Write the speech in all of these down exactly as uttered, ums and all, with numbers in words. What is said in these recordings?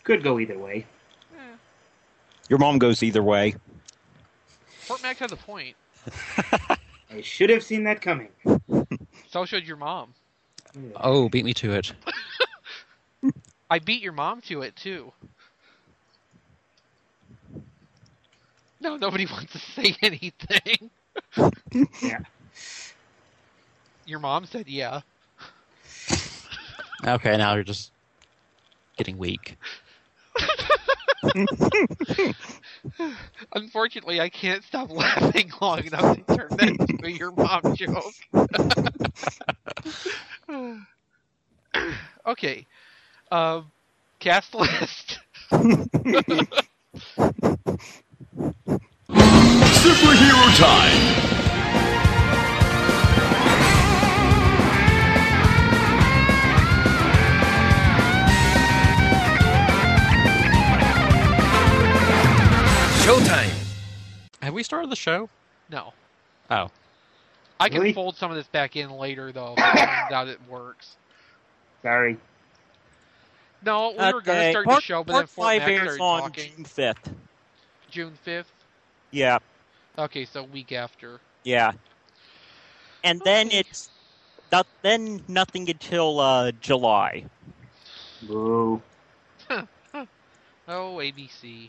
Could go either way. Eh. Your mom goes either way. Fort Max has a point. I should have seen that coming. So should your mom. Oh, beat me to it. I beat your mom to it, too. No, nobody wants to say anything. Yeah. Your mom said yeah. Okay, now you're just getting weak. Unfortunately, I can't stop laughing long enough to turn that into a your mom joke. Okay. Um, cast list. Superhero time! Showtime! Have we started the show? No. Oh. I can Really? fold some of this back in later, though, if it turns out it works. Sorry. No, we were going to Okay, start part, the show, but part then Fort five Max airs started on talking. June fifth. June fifth? Yeah, Okay, so week after. yeah. And then Okay. it's not, then nothing until uh, July. Boo. Oh, A B C.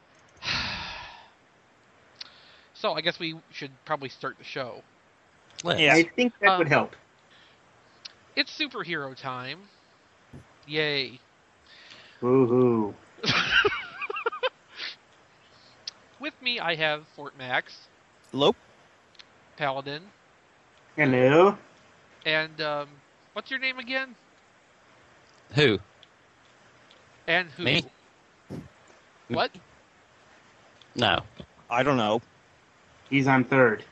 So, I guess we should probably start the show. Let's. Yeah. I think that Uh, would help. It's superhero time. Yay. Woohoo. With me, I have Fort Max, Hello? Paladin, Hello. and, um, what's your name again? Who? And who? Me? What? No. I don't know. He's on third.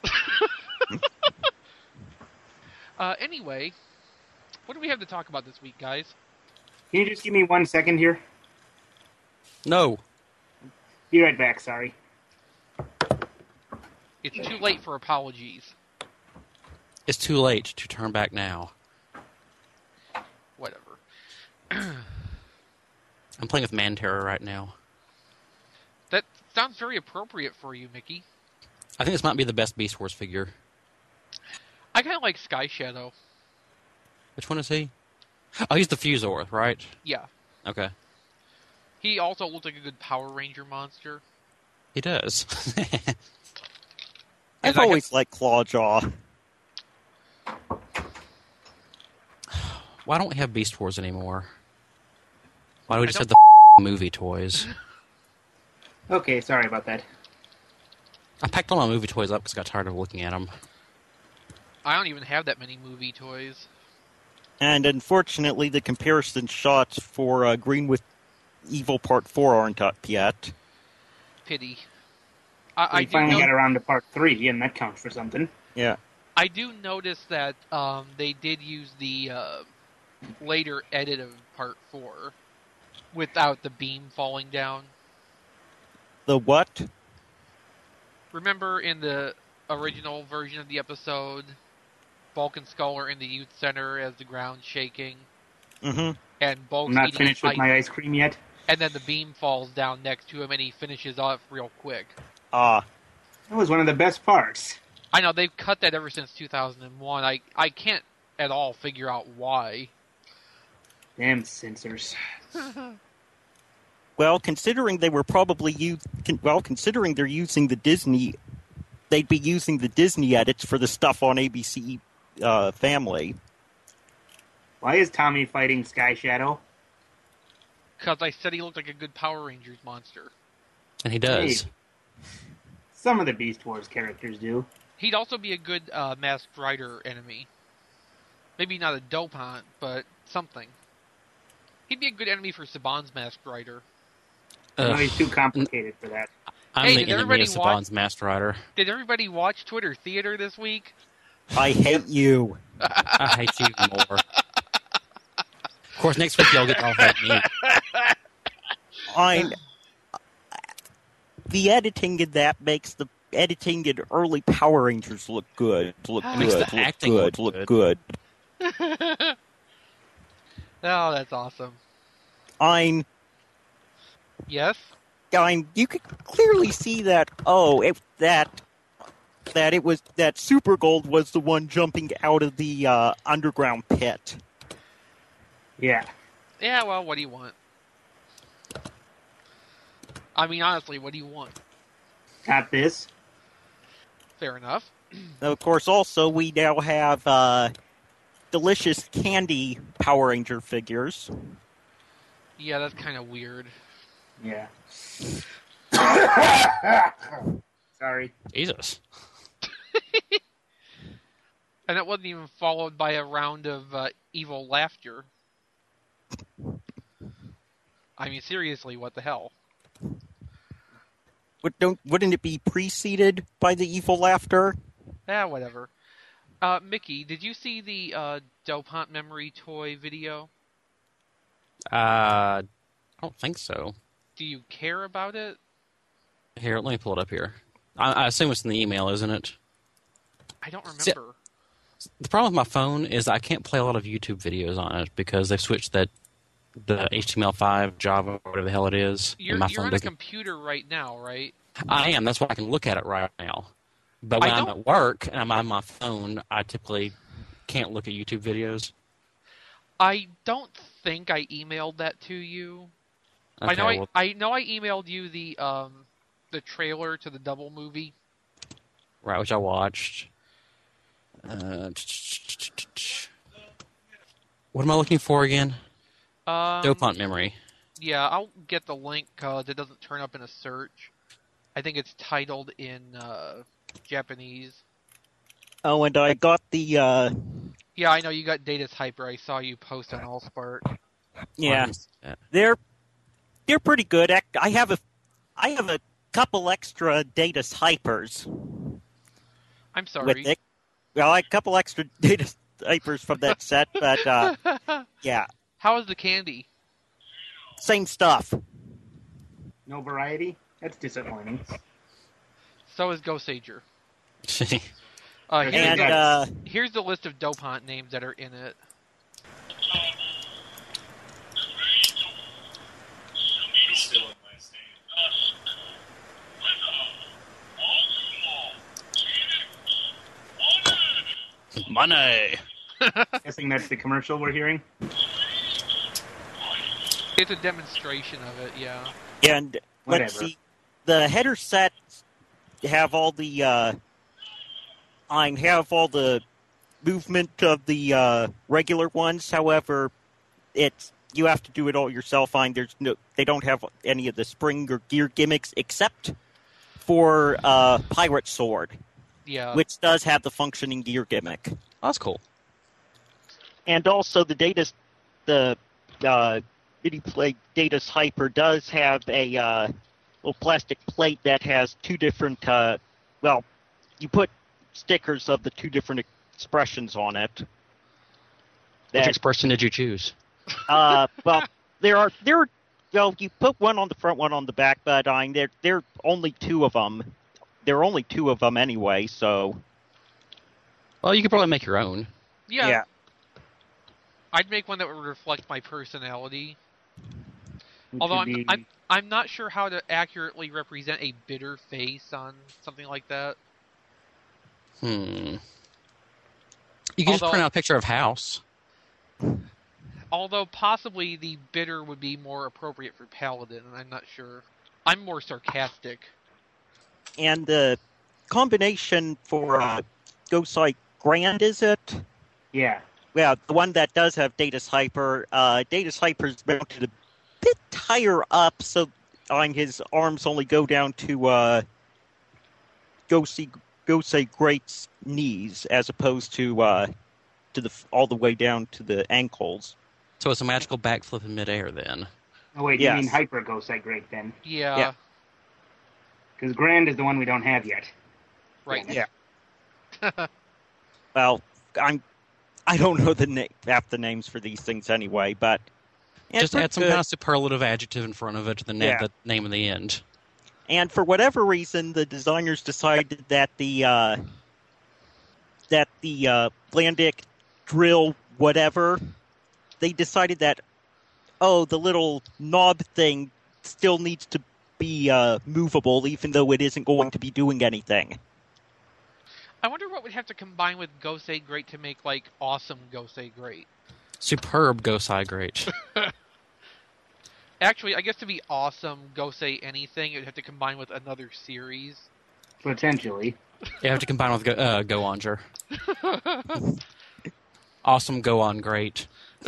Uh, anyway, what do we have to talk about this week, guys? Can you just give me one second here? No. Be right back, sorry. It's too late for apologies. It's too late to turn back now. Whatever. I'm playing with Man Terror right now. That sounds very appropriate for you, Mickey. I think this might be the best Beast Wars figure. I kind of like Sky Shadow. Which one is he? Oh, he's the Fusor, right? Yeah. Okay. He also looks like a good Power Ranger monster. He does. I've I always guess- liked Clawjaw. Why don't we have Beast Wars anymore? Why do we I just have don't- the movie toys? Okay, sorry about that. I packed all my movie toys up because I got tired of looking at them. I don't even have that many movie toys. And unfortunately, the comparison shots for uh, Green with Evil Part four aren't up yet. Pity. I, I We do finally know- got around to part three, and that counts for something. Yeah. I do notice that um, they did use the uh, later edit of Part four without the beam falling down. The what? Remember in the original version of the episode, Bulk and Skull are in the youth center as the ground's shaking, Mm-hmm. and Bulk's I'm not eating finished with ice, my ice cream yet. and then the beam falls down next to him, and he finishes off real quick. Ah. That was one of the best parts. I know, they've cut that ever since two thousand one. I, I can't at all figure out why. Damn censors. Well, considering they were probably u- con- well, considering they're using the Disney, they'd be using the Disney edits for the stuff on A B C uh, Family. Why is Tommy fighting Sky Shadow? Because I said he looked like a good Power Rangers monster. And he does. Hey. Some of the Beast Wars characters do. He'd also be a good uh, Masked Rider enemy. Maybe not a Dopant, but something. He'd be a good enemy for Saban's Masked Rider. No, Ugh. he's too complicated for that. I'm Hey, the did enemy everybody of Saban's Master Rider. Did everybody watch Twitter Theater this week? I hate you. I hate you more. Of course, next week y'all get all hate me. I. The editing in that makes the editing in early Power Rangers look good. Look good. Makes the look acting good. look Look good. good. Oh, that's awesome. I'm. Yes? I mean, you could clearly see that. Oh, it, that that it was that Super Gold was the one jumping out of the uh, underground pit. Yeah. Yeah, well, what do you want? I mean, honestly, what do you want? Got this. Fair enough. Of course, also we now have uh, delicious candy Power Ranger figures. Yeah, that's kind of weird. Yeah. Sorry. Jesus. And it wasn't even followed by a round of uh, evil laughter. I mean, seriously, what the hell? Would, don't, wouldn't it be preceded by the evil laughter? Ah, whatever. Uh, Mickey, did you see the uh, Dopant memory toy video? Uh, I don't think so. Do you care about it? Here, let me pull it up here. I, I assume it's in the email, isn't it? I don't remember. See, the problem with my phone is I can't play a lot of YouTube videos on it because they've switched that the H T M L five, Java, whatever the hell it is. You're, and my you're phone on a doesn't. computer right now, right? I am. That's why I can look at it right now. But when I I'm don't- at work and I'm on my phone, I typically can't look at YouTube videos. I don't think I emailed that to you. Okay, I know well, I, I know I emailed you the um the trailer to the double movie. right, which I watched. Uh, what am I looking for again? Um, Dopant memory. Yeah, I'll get the link because it doesn't turn up in a search. I think it's titled in uh, Japanese. Oh, and I got the uh, Yeah, I know you got Data's Hyper. I saw you post on Allspark. yeah. Yeah. They're they're pretty good. Ac- I have a I have a couple extra Datus Hypers I'm sorry. with it. Well, I have a couple extra Datus Hypers from that set, but uh, yeah, How is the candy? same stuff. No variety? That's disappointing. So is Ghost Sager. Uh, And, here's, And the, uh, here's the list of Dopant names that are in it. Money. Guessing that's the commercial we're hearing. It's a demonstration of it, yeah. and let's Whatever. see, the header sets have all the uh, I have all the movement of the uh, regular ones. However, it's you have to do it all yourself. Fine, there's no, they don't have any of the spring or gear gimmicks except for uh, Pirate Sword, Yeah. which does have the functioning gear gimmick, Oh, that's cool. and also the data, the uh, mini plate Datus Hyper does have a uh, little plastic plate that has two different. Uh, well, you put stickers of the two different expressions on it. Which That, expression did you choose? uh, well, there are there. Are, well, you put one on the front, one on the back, but I mean, there there are only two of them. There are only two of them anyway, so Well, you could probably make your own. yeah. yeah. I'd make one that would reflect my personality. Which Although would I'm, be- I'm I'm not sure how to accurately represent a bitter face on something like that. Hmm. You can just Although- print out a picture of House. Although possibly the bitter would be more appropriate for Paladin, and I'm not sure. I'm more sarcastic. And the combination for uh, Ghostside Grand, is it? Yeah. Yeah, the one that does have Datus Hyper. Uh, Datus Hyper is mounted a bit higher up, so on his arms only go down to uh, Ghostsy Ghostside Great's knees, as opposed to uh, to the all the way down to the ankles. So it's a magical backflip in midair then. Oh, wait, Yes. you mean Hyper Ghost Sight Great then? Yeah. Yeah. Because Grand is the one we don't have yet. Right. Yeah. Well, I'm I don't know the na- half the names for these things anyway, but yeah, Just it's add some good. kind of superlative adjective in front of it to the, na- Yeah. the name of the end. And for whatever reason, the designers decided that the uh, that the uh, Blandic drill whatever, they decided that oh, the little knob thing still needs to be uh, movable, even though it isn't going to be doing anything. I wonder what would have to combine with Gosei Great to make, like, awesome Gosei Great. Superb Gosei Great. Actually, I guess to be awesome Gosei anything, it would have to combine with another series. Potentially. You have to combine with Go, uh, Go Onger. Awesome Go On Great.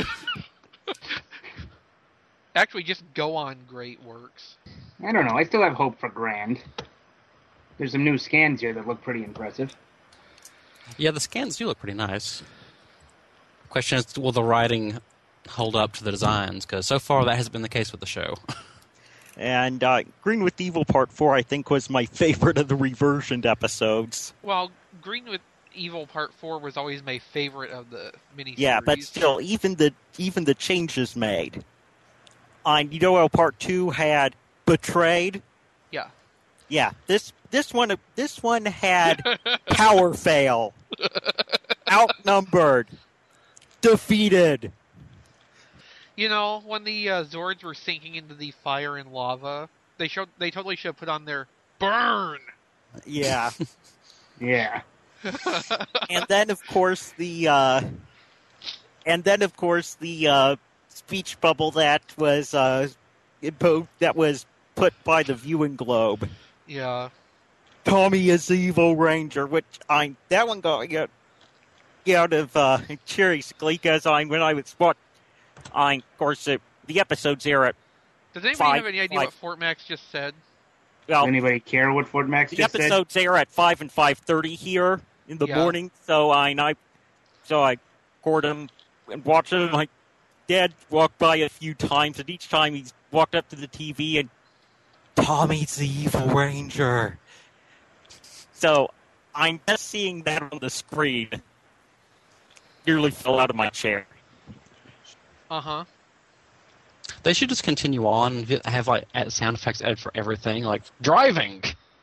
Actually, just Go On Great works. I don't know. I still have hope for Grand. There's some new scans here that look pretty impressive. Yeah, the scans do look pretty nice. Question is, will the writing hold up to the designs? Because so far that hasn't been the case with the show. And uh, Green with Evil Part four, I think, was my favorite of the reversioned episodes. Well, Green with Evil Part four was always my favorite of the miniseries. Yeah, but still, even the even the changes made. On you know how Part two had Betrayed? Yeah. Yeah, this this one this one had Power Fail. Outnumbered. Defeated. You know, when the uh, Zords were sinking into the fire and lava, they showed they totally should have put on their burn. Yeah. Yeah. And then of course the uh and then of course the uh speech bubble that was uh imposed, that was put by the viewing globe. Yeah. Tommy is the evil ranger, which I that one got out, out of uh Cherry's glee because I when I was what I of course uh, the episodes there at Does anybody five, have any idea five. what Fort Max just said? Does well anybody care what Fort Max the just said? episodes there at five and five thirty here in the Yeah. morning. So I and I so I record them and watch them. My dad walked by a few times, and each time he walked up to the T V and Tommy's the evil ranger. So I'm just seeing that on the screen. Nearly fell out of my chair. Uh-huh. They should just continue on and have like add sound effects added for everything, like driving,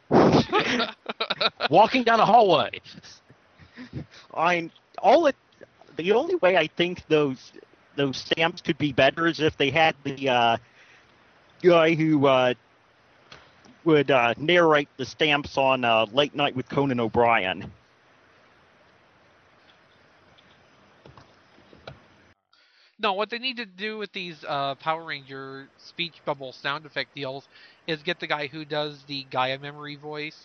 walking down a hallway. I'm all it. The only way I think those those stamps could be better is if they had the uh, guy who uh, would uh, narrate the stamps on uh, Late Night with Conan O'Brien. No, what they need to do with these uh, Power Ranger speech bubble sound effect deals is get the guy who does the Gaia memory voice.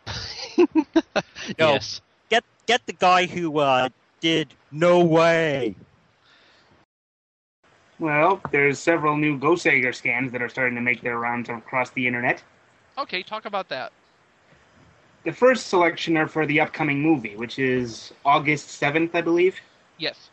No. Yes. Get get the guy who uh, did No Way. Well, there's several new Gosager scans that are starting to make their rounds across the internet. Okay, talk about that. The first selection are for the upcoming movie, which is August seventh, I believe. Yes.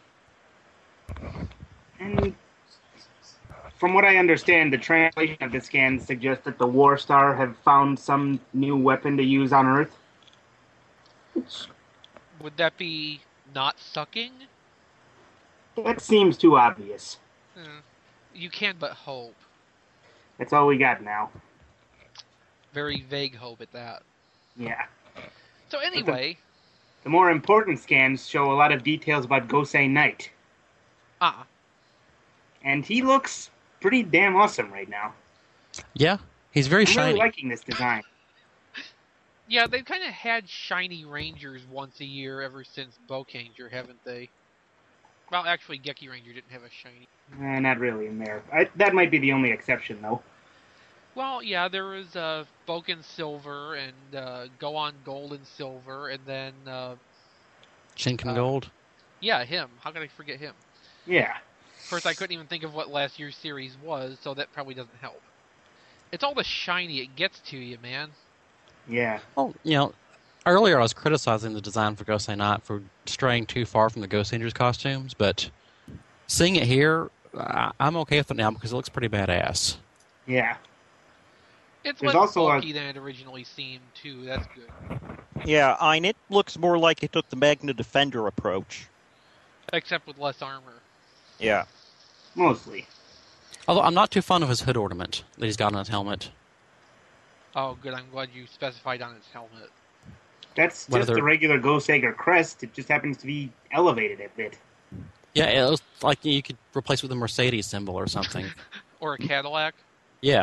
And from what I understand, the translation of the scans suggests that the War Star have found some new weapon to use on Earth. Which, Would that be not sucking? that seems too obvious. Hmm. You can but hope. That's all we got now. Very vague hope at that. Yeah. So anyway, The more important scans show a lot of details about Gosei Knight. ah, And he looks pretty damn awesome right now. Yeah, he's very I'm shiny. really liking this design. yeah, they've kind of had shiny Rangers once a year ever since Bokanger, haven't they? Well, actually, Geki Ranger didn't have a shiny. Eh, not really in there. I, that might be the only exception, though. Well, yeah, there was uh, Boken Silver and uh, Go On Gold and Silver, and then uh, Shinken uh, Gold. yeah, him. How could I forget him? Yeah. Of course, I couldn't even think of what last year's series was, so that probably doesn't help. It's all the shiny it gets to you, man. Yeah. Well, you know, earlier I was criticizing the design for Gosei Knight for straying too far from the Ghost Rangers costumes, but seeing it here, I- I'm okay with it now because it looks pretty badass. Yeah. It's There's less also a- bulky than it originally seemed, too. That's good. Yeah, I mean, it looks more like it took the Magna Defender approach. Except with less armor. Yeah. Mostly. Although I'm not too fond of his hood ornament that he's got on his helmet. Oh, good. I'm glad you specified on its helmet. That's What just other- the regular Gosager crest. It just happens to be elevated a bit. Yeah, it was like you could replace it with a Mercedes symbol or something. Or a Cadillac. Yeah.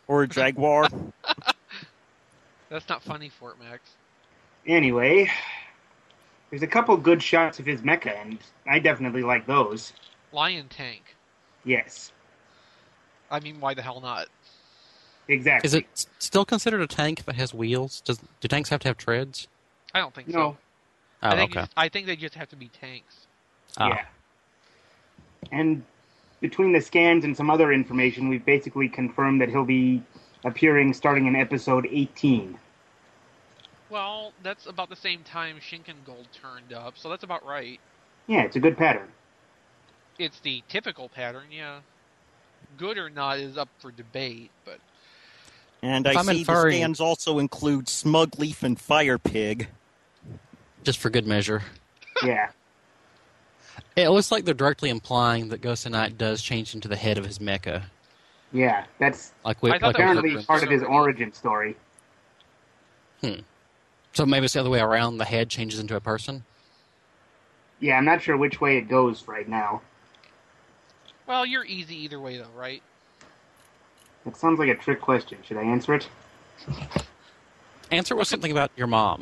Or a Jaguar. That's not funny, Fort Max. Anyway, there's a couple good shots of his mecha, and I definitely like those. Lion tank. Yes, I mean, why the hell not? exactly. Is it s- still considered a tank if it has wheels? Does do tanks have to have treads? I don't think No. so. Oh, I think okay. it's- I think they just have to be tanks. Ah. Yeah. And between the scans and some other information, we've basically confirmed that he'll be appearing starting in episode eighteen. Well, that's about the same time Shinkengold turned up, so that's about right. Yeah, it's a good pattern. It's the typical pattern, yeah. Good or not is up for debate, but And If I I'm see inferring- the scans also include Smugleaf and Firepig. Just for good measure. Yeah. It looks like they're directly implying that Ghost Knight does change into the head of his mecha. Yeah, that's Like we, I thought like that was we- apparently part of his origin story. So maybe it's the other way around. The head changes into a person. Yeah, I'm not sure which way it goes right now. well, you're easy either way, though, right? It sounds like a trick question. Should I answer it? Answer was something about your mom.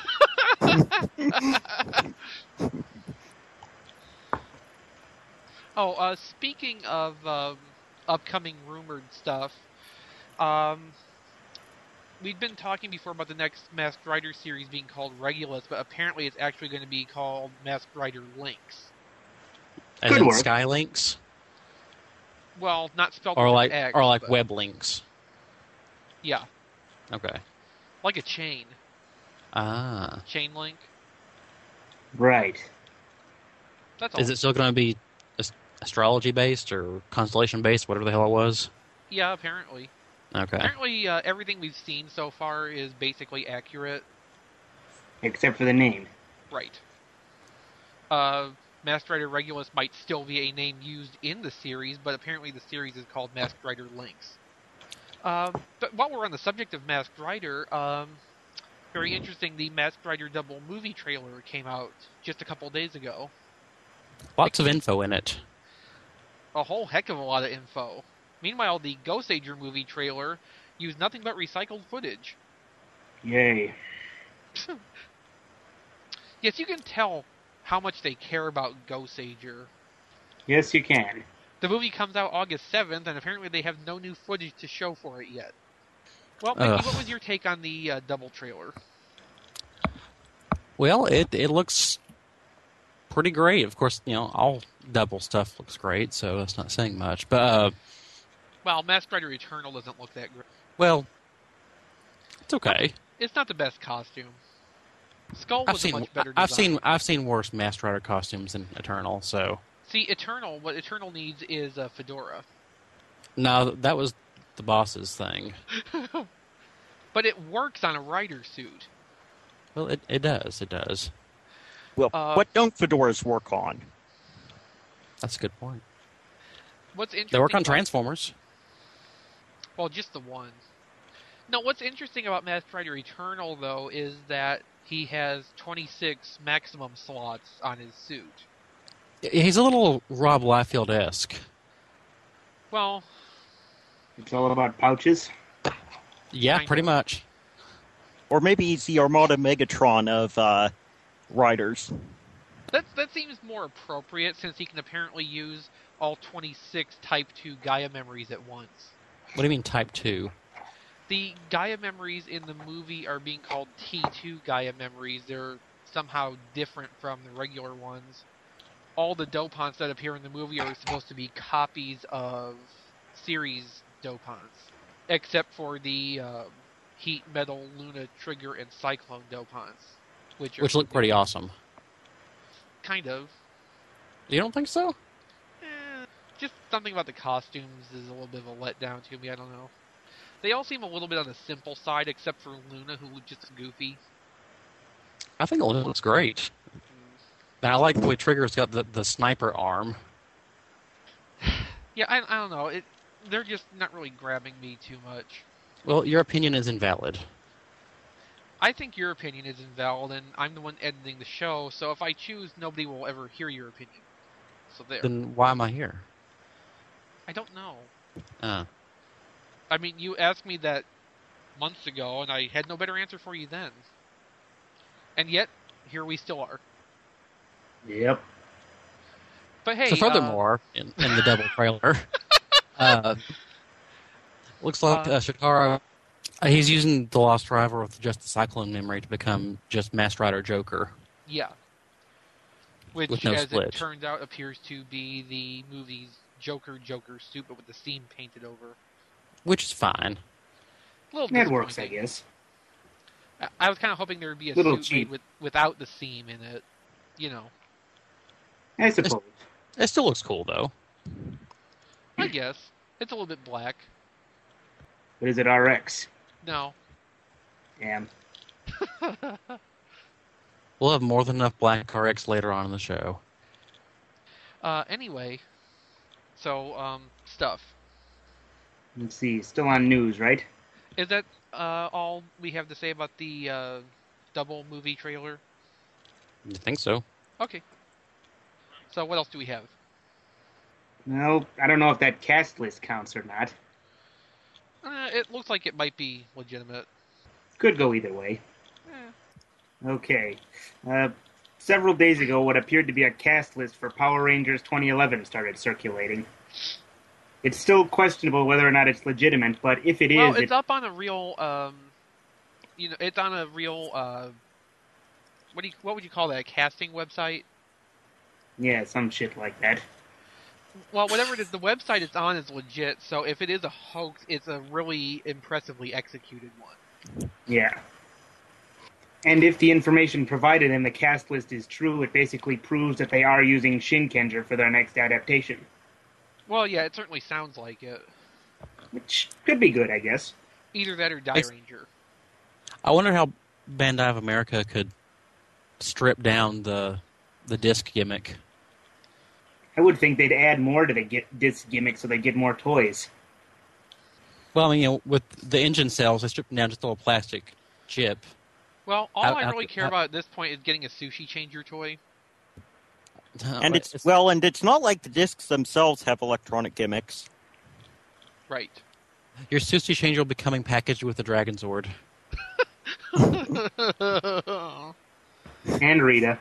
Oh, uh, speaking of um, upcoming rumored stuff, um, we'd been talking before about the next Masked Rider series being called Regulus, but apparently it's actually going to be called Masked Rider Lynx. As Good in work. Skylinks, Well, not spelled or with like an X, or like but- web links. Yeah, Okay. like a chain. Ah. Chain link. Right. That's all. Is it still going to be as- astrology based or constellation based, whatever the hell it was? Yeah, apparently. Okay. Apparently, uh, everything we've seen so far is basically accurate. Except for the name. Right. Uh, Masked Rider Regulus might still be a name used in the series, but apparently the series is called Masked Rider Lynx. Um, but while we're on the subject of Masked Rider, um, very interesting, the Masked Rider double movie trailer came out just a couple days ago. Lots of info in it. A whole heck of a lot of info. Meanwhile, the Ghost Ager movie trailer used nothing but recycled footage. Yay. Yes, you can tell how much they care about Ghost Ager. Yes, you can. The movie comes out August seventh, and apparently they have no new footage to show for it yet. Well, Mickey, Ugh. what was your take on the uh, double trailer? Well, it it looks pretty great. Of course, you know, all double stuff looks great, so that's not saying much. But uh, Well, Masked Rider Eternal doesn't look that great. well, it's okay. It's not the best costume. Skull I've was seen a much better I've design. seen I've seen worse Masked Rider costumes than Eternal. So See, Eternal, what Eternal needs is a fedora. no, that was the boss's thing. But it works on a rider suit. Well, it it does. It does. Well, Uh, what don't fedoras work on? That's a good point. What's interesting They work on about- Transformers. Well, just the one. No, what's interesting about Masked Rider Eternal, though, is that he has twenty-six maximum slots on his suit. He's a little Rob Liefeld-esque. Well, It's all about pouches. Yeah, Kind pretty of. much. Or maybe he's the Armada Megatron of uh, riders. that, that seems more appropriate since he can apparently use all twenty-six Type two Gaia memories at once. What do you mean Type two? The Gaia memories in the movie are being called T two Gaia memories. They're somehow different from the regular ones. All the dopants that appear in the movie are supposed to be copies of series dopants, except for the uh, Heat, Metal, Luna, Trigger, and Cyclone dopants, which are Which look pretty awesome. kind of. You don't think so? Eh, just something about the costumes is a little bit of a letdown to me. I don't know. They all seem a little bit on the simple side, except for Luna, who looks just goofy. I think it looks great. And I like the way Trigger's got the, the sniper arm. Yeah, I, I don't know. It they're just not really grabbing me too much. Well, your opinion is invalid. I think your opinion is invalid, and I'm the one editing the show. So if I choose, nobody will ever hear your opinion. So there. Then why am I here? I don't know. Uh, I mean, you asked me that months ago, and I had no better answer for you then. And yet, here we still are. Yep. But hey, So furthermore, uh, in, in the double trailer, uh, looks like uh, Shikara, uh, he's using the Lost Rival with just the Cyclone memory to become just Masked Rider Joker. Yeah. Which, with no as split. it turns out, appears to be the movie's Joker Joker suit, but with the seam painted over. Which is fine. A little That works, I guess. I, I was kind of hoping there would be a Little suit cheap. made with, without the seam in it. You know. I suppose. It still looks cool, though. I guess. It's a little bit black. But is it R X? No. Damn. We'll have more than enough Black R X later on in the show. Uh, anyway, so, um, stuff. Let's see. Still on news, right? Is that uh, all we have to say about the uh, double movie trailer? You think so? Okay. So what else do we have? No, I don't know if that cast list counts or not. Uh, it looks like it might be legitimate. Could go either way. Eh. Okay. Uh, several days ago, what appeared to be a cast list for Power Rangers twenty eleven started circulating. It's still questionable whether or not it's legitimate, but if it is... Well, it's it... up on a real, um, you know, it's on a real, uh, what do you, what would you call that, a casting website? Yeah, some shit like that. Well, whatever it is, the website it's on is legit, so if it is a hoax, it's a really impressively executed one. Yeah. And if the information provided in the cast list is true, it basically proves that they are using Shinkenger for their next adaptation. Well, yeah, it certainly sounds like it. Which could be good, I guess. Either that or Die It's- Ranger. I wonder how Bandai of America could strip down the the disc gimmick. I would think they'd add more to the get disc gimmick so they get more toys. Well, I mean, you know, with the engine cells, they stripped down just a little plastic chip. Well, all I- I, I- really care I- about at this point is getting a sushi changer toy. And it's, well, and it's not like the discs themselves have electronic gimmicks. Right. Your sushi changer will be coming packaged with the Dragon Zord. And Rita.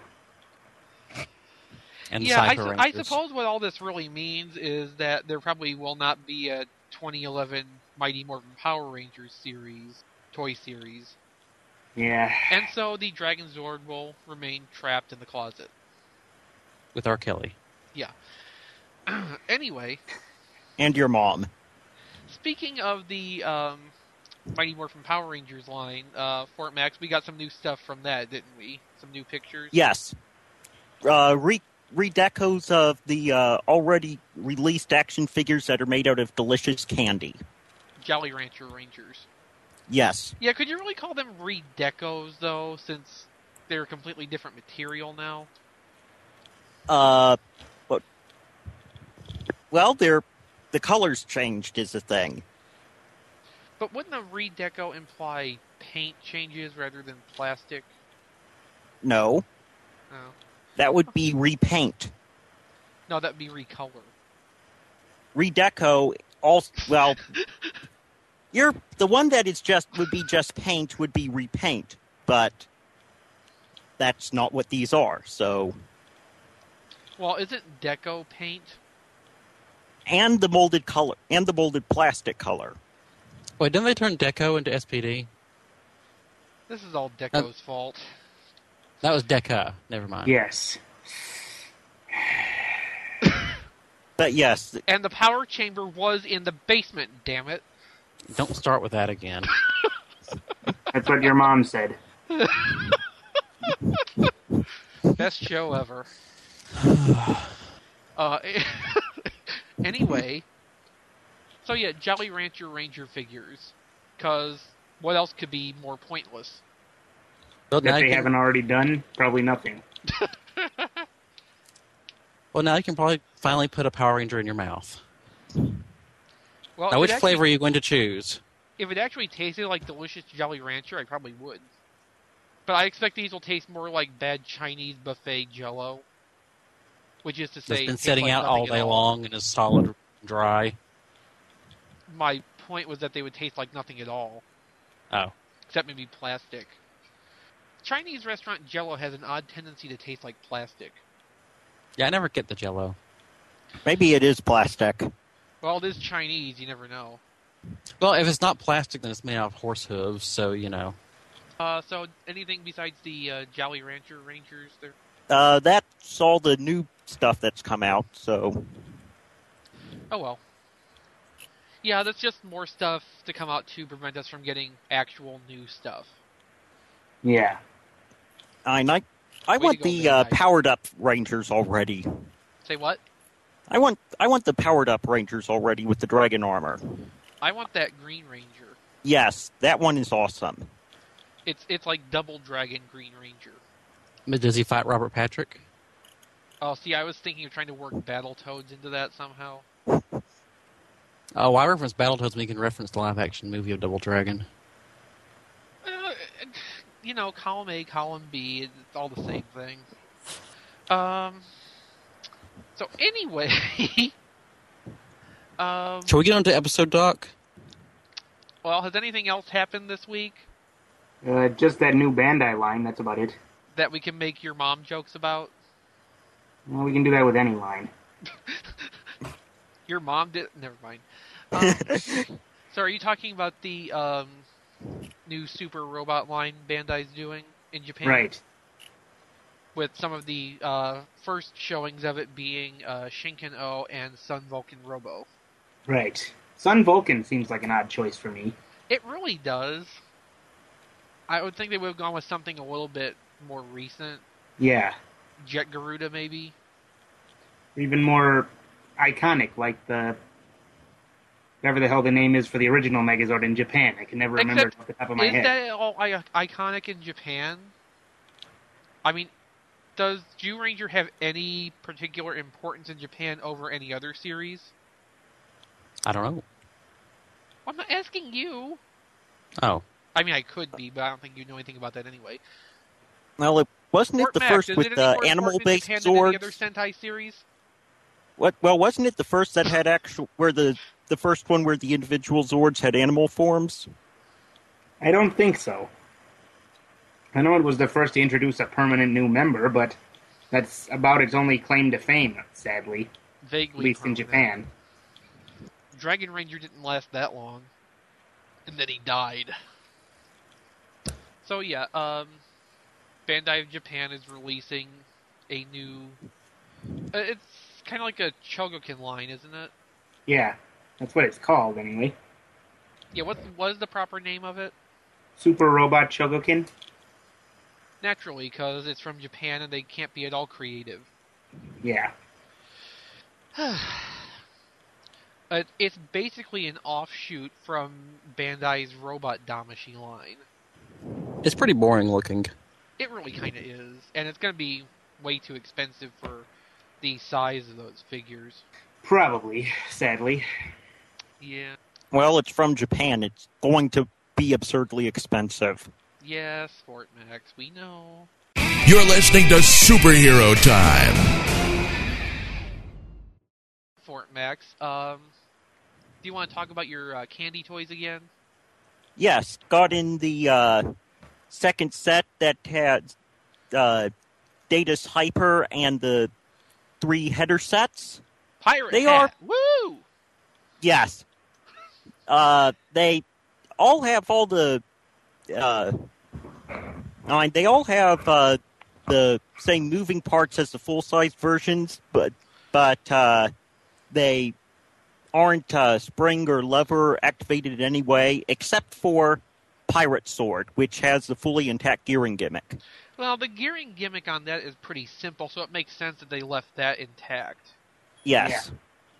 And yeah, I, Cypher su- I Rangers. suppose what all this really means is that there probably will not be a twenty eleven Mighty Morphin Power Rangers series, toy series. Yeah. And so the Dragon Zord will remain trapped in the closet. With R. Kelly. Yeah. Anyway, And your mom. speaking of the um, Mighty Morphin Power Rangers line, uh, Fort Max, we got some new stuff from that, didn't we? Some new pictures? Yes. Uh, re- redecos of the uh, already released action figures that are made out of delicious candy. Jolly Rancher Rangers. Yes. Yeah, could you really call them redecos, though, since they're a completely different material now? Uh, but, well, they're, the colors changed is the thing. But wouldn't a redeco imply paint changes rather than plastic? No, No. that would be repaint. No, that'd be recolor. Redeco, also, well, you're, the one that is just, would be just paint would be repaint, but that's not what these are, so... Well, isn't deco paint? And the molded color, and the molded plastic color. Wait, didn't they turn Deco into S P D? This is all Deco's fault. That was Deca. Never mind. Yes. But yes, And the power chamber was in the basement, damn it. Don't start with that again. That's what your mom said. Best show ever. uh, anyway, so yeah, Jolly Rancher Ranger figures. Because what else could be more pointless? Well, now That you they can, haven't already done? Probably nothing. well, now you can probably finally put a Power Ranger in your mouth. Well, Now, if which it actually- flavor are you going to choose? If it actually tasted like delicious Jolly Rancher, I probably would. But I expect these will taste more like bad Chinese buffet Jell-O, which is to That's say, been tastes setting like out nothing all at day long and is solid and dry. My point was that they would taste like nothing at all, Oh. except maybe plastic. Chinese restaurant Jell-O has an odd tendency to taste like plastic. Yeah, I never get the Jell-O. Maybe it is plastic. Well, it is Chinese. You never know. Well, if it's not plastic, then it's made out of horse hooves, so, you know. Uh, so anything besides the uh, Jolly Rancher Rangers there? Uh, that's all the new stuff that's come out, so... Oh well. Yeah, that's just more stuff to come out to prevent us from getting actual new stuff. Yeah. I, I, I Way want to go, the uh, Bandai. powered-up Rangers already. Say what? I want I want the powered-up Rangers already with the dragon armor. I want that Green Ranger. Yes, that one is awesome. It's it's like Double Dragon Green Ranger. But does he fight Robert Patrick? Oh, see, I was thinking of trying to work Battletoads into that somehow. Oh, I reference Battletoads when you can reference the live-action movie of Double Dragon. Uh, you know, column A, column B, it's all the same thing. Um. So anyway, um. Shall we get on to episode, Doc? Well, has anything else happened this week Uh, just that new Bandai line, that's about it. that we can make your mom jokes about? Well, we can do that with any line. Your mom did. Never mind. Um, so, are you talking about the um, new super robot line Bandai's doing in Japan? Right. With some of the uh, first showings of it being uh, Shinken-O and Sun Vulcan Robo. Right. Sun Vulcan seems like an odd choice for me. It really does. I would think they would have gone with something a little bit more recent. Yeah. Jet Garuda, maybe. Even more iconic, like the... whatever the hell the name is for the original Megazord in Japan. I can never remember Except, it off the top of my is head. that all I- iconic in Japan? I mean, does Jew Ranger have any particular importance in Japan over any other series? I don't know. I'm not asking you. Oh. I mean, I could be, but I don't think you know anything about that anyway. Well, it wasn't it Fort the Max, first is with it any the more important in animal-based Japan than any swords? other Sentai series? What? Well, wasn't it the first that had actual where the the first one where the individual Zords had animal forms? I don't think so. I know it was the first to introduce a permanent new member, but that's about its only claim to fame, sadly. Vaguely. At least in permanent. Japan. Dragon Ranger didn't last that long. And then he died. So yeah, um, Bandai of Japan is releasing a new... Uh, it's kind of like a Chogokin line, isn't it? Yeah, that's what it's called, anyway. Yeah, what, what is the proper name of it? Super Robot Chogokin? Naturally, because it's from Japan and they can't be at all creative. Yeah. Uh, it's basically an offshoot from Bandai's Robot Damashi line. It's pretty boring looking. It really kind of is, and it's going to be way too expensive for the size of those figures. Probably, sadly. Yeah. Well, it's from Japan. It's going to be absurdly expensive. Yes, Fort Max, we know. You're listening to Superhero Time. Fort Max, um, do you want to talk about your uh, candy toys again? Yes, got in the uh, second set that had uh, Data's Hyper and the three header sets. Pirate They Hat! Woo! Yes. Uh, they all have all the... Uh, I mean, they all have uh, the same moving parts as the full-size versions, but but uh, they aren't uh, spring or lever activated in any way, except for Pirate Sword, which has the fully intact gearing gimmick. Well, the gearing gimmick on that is pretty simple, so it makes sense that they left that intact. Yes.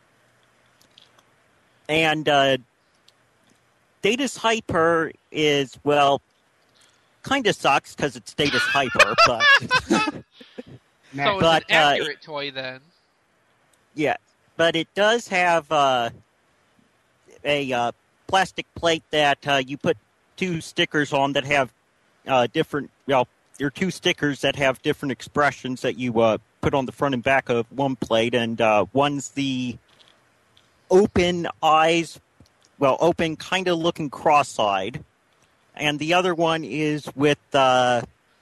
And uh, Data's Hyper is, well, kind of sucks because it's Data's Hyper, but... So it's But, an uh, accurate toy then. Yeah, but it does have uh, a uh, plastic plate that uh, you put two stickers on that have uh, different, well, there are two stickers that have different expressions that you uh, put on the front and back of one plate, and uh, one's the open eyes well, open, kind of looking cross-eyed. And the other one is with, uh,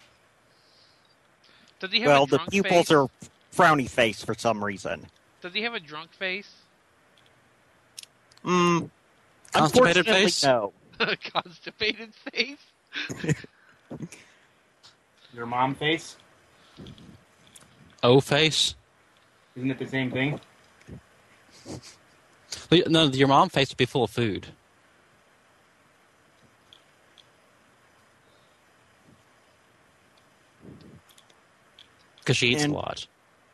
Does he have well, a the drunk pupils face? are frowny face for some reason. Does he have a drunk face? Mm, Constipated unfortunately, face? no. Constipated face? Your mom face? O face? Isn't it the same thing? No, your mom face would be full of food. Because she eats And- a lot.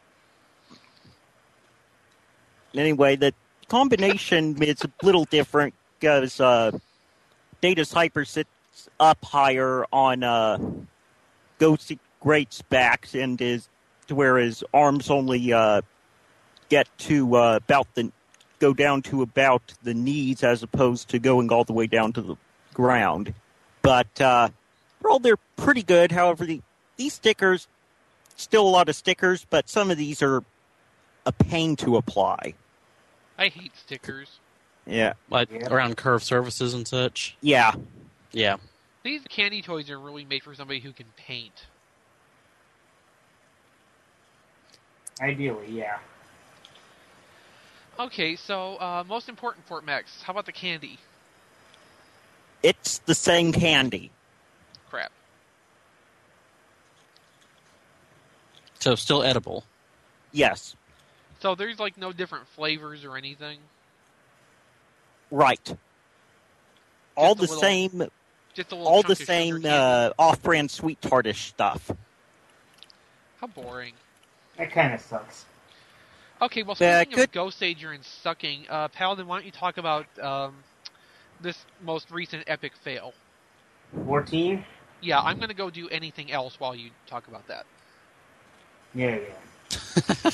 Anyway, the combination is a little different because uh, Data's Hyper sits up higher on uh, Ghost Great's back, and is to where his arms only uh, get to uh, about the go down to about the knees, as opposed to going all the way down to the ground. But uh, overall, they're pretty good. However, the, these stickers, still a lot of stickers, but some of these are a pain to apply. I hate stickers. Yeah. Like Yeah. around curved surfaces and such. Yeah. Yeah. These candy toys are really made for somebody who can paint. Ideally, yeah. Okay, so uh, most important Fort Max. How about the candy? It's the same candy. Crap. So still edible. Yes. So there's like no different flavors or anything? Right. All a the little- same Just a little all chunk the of sugar same candy? uh, off-brand sweet tartish stuff. How boring. That kind of sucks. Okay, well, Uh, speaking good- of Ghost Ager and sucking, uh, Paladin, why don't you talk about um, this most recent epic fail? fourteen? Yeah, I'm going to go do anything else while you talk about that. Yeah, yeah.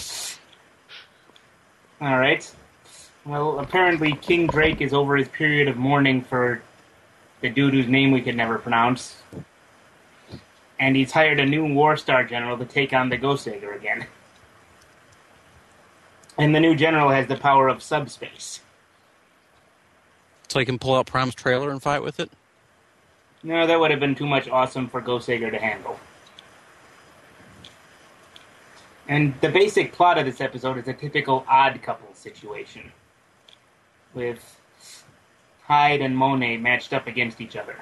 Alright. Well, apparently King Drake is over his period of mourning for the dude whose name we could never pronounce. And he's hired a new War Star general to take on the Ghost Eater again. And the new general has the power of subspace. So you can pull out Prime's trailer and fight with it? No, that would have been too much awesome for Ghost Eater to handle. And the basic plot of this episode is a typical odd couple situation, with Hyde and Monet matched up against each other.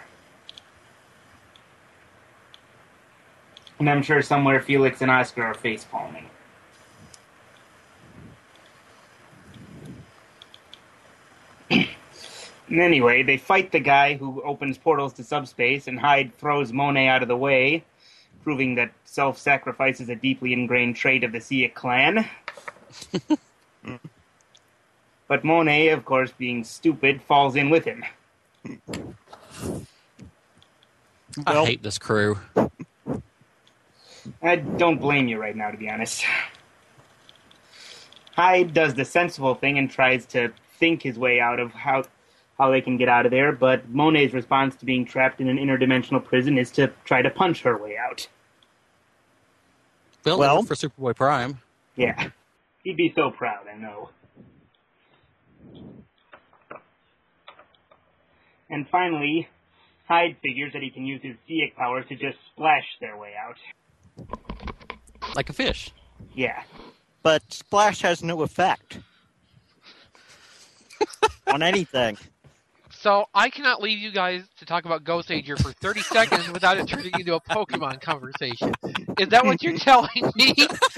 And I'm sure somewhere Felix and Oscar are face-palming. And anyway, they fight the guy who opens portals to subspace, and Hyde throws Monet out of the way, proving that self-sacrifice is a deeply ingrained trait of the Sia clan. But Monet, of course, being stupid, falls in with him. I Well- hate this crew. I don't blame you right now, to be honest. Hyde does the sensible thing and tries to think his way out of how how they can get out of there, but Monet's response to being trapped in an interdimensional prison is to try to punch her way out. Well, Well- for Superboy Prime. Yeah. He'd be so proud, I know. And finally, Hyde figures that he can use his Seek powers to just splash their way out. Like a fish. Yeah. But splash has no effect on anything. So I cannot leave you guys to talk about Ghost Ager for thirty seconds without it turning into a Pokemon conversation. Is that what you're telling me?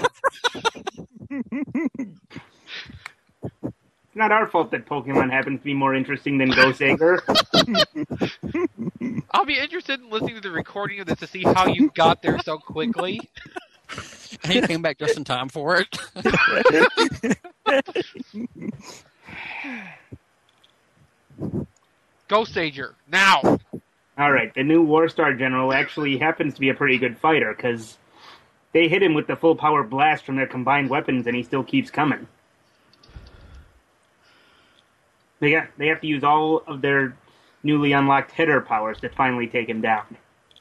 It's not our fault that Pokemon happens to be more interesting than Ghost Eater. I'll be interested in listening to the recording of this to see how you got there so quickly. And he came back just in time for it. Ghost Ager, now! Alright, the new Warstar General actually happens to be a pretty good fighter, because they hit him with the full power blast from their combined weapons and he still keeps coming. They got they have to use all of their newly unlocked hitter powers to finally take him down.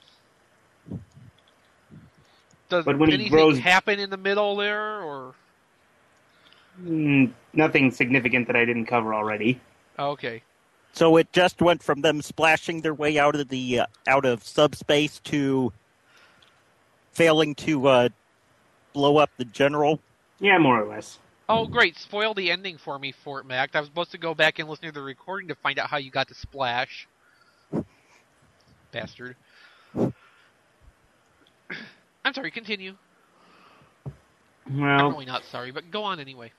Does But when he anything grows- happen in the middle there, or... Mm, nothing significant that I didn't cover already. Oh, okay. So it just went from them splashing their way out of the uh, out of subspace to failing to uh, blow up the general. Yeah, more or less. Oh, great. Spoil the ending for me, Fort Mac. I was supposed to go back and listen to the recording to find out how you got to Splash. Bastard. I'm sorry, continue. I'm Well, really not sorry, but go on anyway.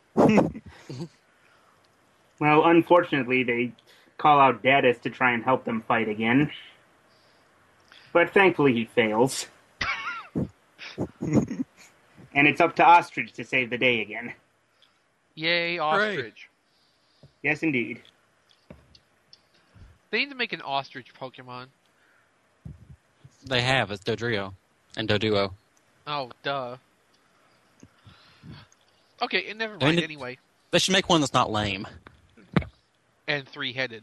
well, unfortunately, they call out Dadis to try and help them fight again. But thankfully he fails. And it's up to Ostrich to save the day again. Yay, Ostrich. Yes, indeed. They need to make an Ostrich Pokemon. They have. It's Dodrio and Doduo. Oh, duh. Okay, and never They mind, need- anyway. They should make one that's not lame. And three-headed.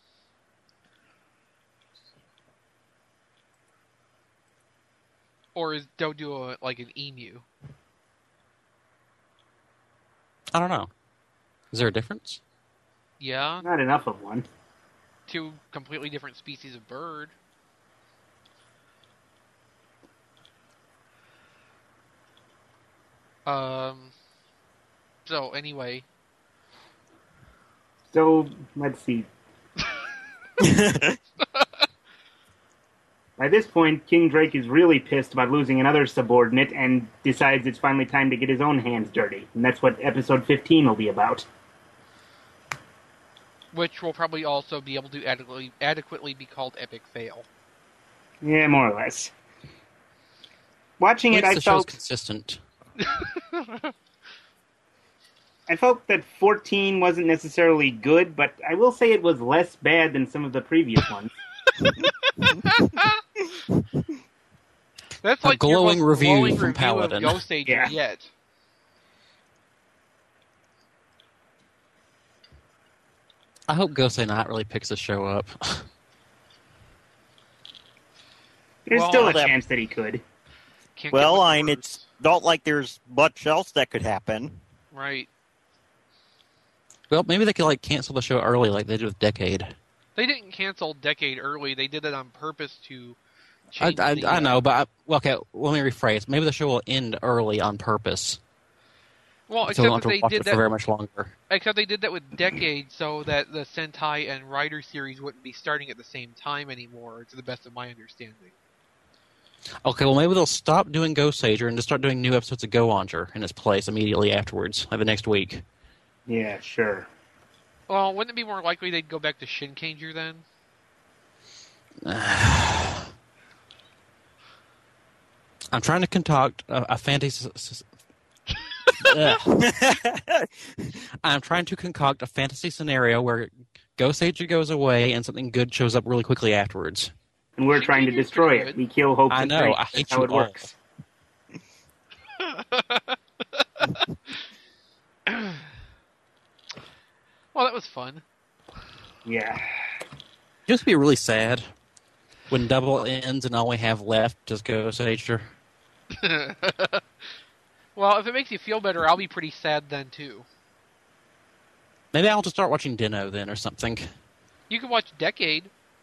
Or is Doduo like an emu? I don't know. Is there a difference? Yeah, Not enough of one. two completely different species of bird. Um. So anyway, So, let's see. By this point, King Drake is really pissed about losing another subordinate and decides it's finally time to get his own hands dirty. And that's what episode fifteen will be about. which will probably also be able to adequately adequately be called epic fail. Yeah, more or less. Watching At it, least I the show's felt consistent. I felt that fourteen wasn't necessarily good, but I will say it was less bad than some of the previous ones. That's A like your glowing most review glowing from review Paladin. of Ghost Ager Yeah. yet. I hope Gosei Knight really picks the show up. There's Well, still a that- chance that he could. Can't get Well, much I mean, worse. it's not like there's much else that could happen. Right. Well, maybe they could like cancel the show early, like they did with Decade. They didn't cancel Decade early. They did it on purpose to I, change I, the, I uh, know, but I, well, okay. Let me rephrase. Maybe the show will end early on purpose, Well, so we except don't that have they to watch did it for that. very much longer. Except they did that with Decade, so that the Sentai and Rider series wouldn't be starting at the same time anymore, to the best of my understanding. Okay, well, maybe they'll stop doing Ghost Sager and just start doing new episodes of Go Onger in its place immediately afterwards, like the next week. Yeah, sure. Well, wouldn't it be more likely they'd go back to Shinkanger then? I'm trying to concoct a, a fantasy. Ugh. I'm trying to concoct a fantasy scenario where Ghost Sager goes away and something good shows up really quickly afterwards. And we're She trying to figures destroy pretty it. good. We kill Hope I and know, Drake. I hate That's how you it all. works. Well, that was fun. Yeah. It used to be really sad when double ends and all we have left is Ghost Sager. Well, if it makes you feel better, I'll be pretty sad then too. Maybe I'll just start watching Dino then or something. You can watch Decade.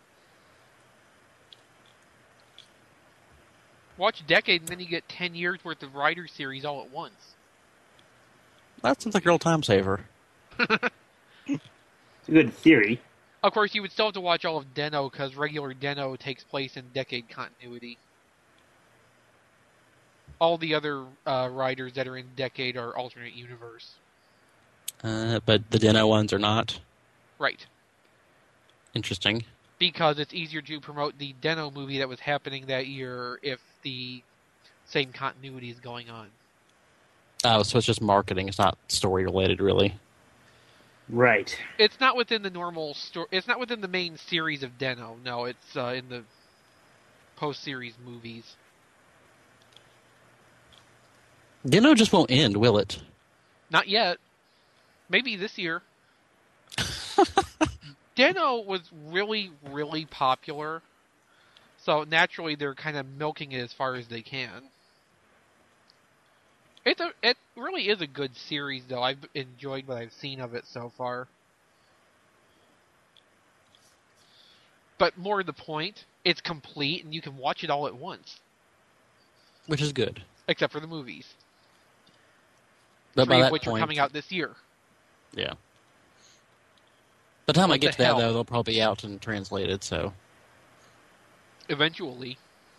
Watch Decade, and then you get ten years worth of Rider series all at once. That sounds like a real time saver. It's a good theory. Of course, you would still have to watch all of Den-O, because regular Den-O takes place in Decade continuity. All the other uh, Riders that are in Decade are alternate universe. Uh, but the Dino ones are not. Right. Interesting. Because it's easier to promote the Den-O movie that was happening that year if the same continuity is going on. Oh, so it's just marketing. It's not story related, really. Right. It's not within the normal story. It's not within the main series of Den-O. No, it's uh, in the post-series movies. Dino just won't end, will it? Not yet. Maybe this year. Den-O was really, really popular. So naturally they're kind of milking it as far as they can. It's a, it really is a good series, though. I've enjoyed what I've seen of it so far. But more to the point, it's complete, and you can watch it all at once. Which is good. Except for the movies. But Three by of that which point, are coming out this year. Yeah. By the time What I get the to that, hell? though, they'll probably be out and translated, so... Eventually.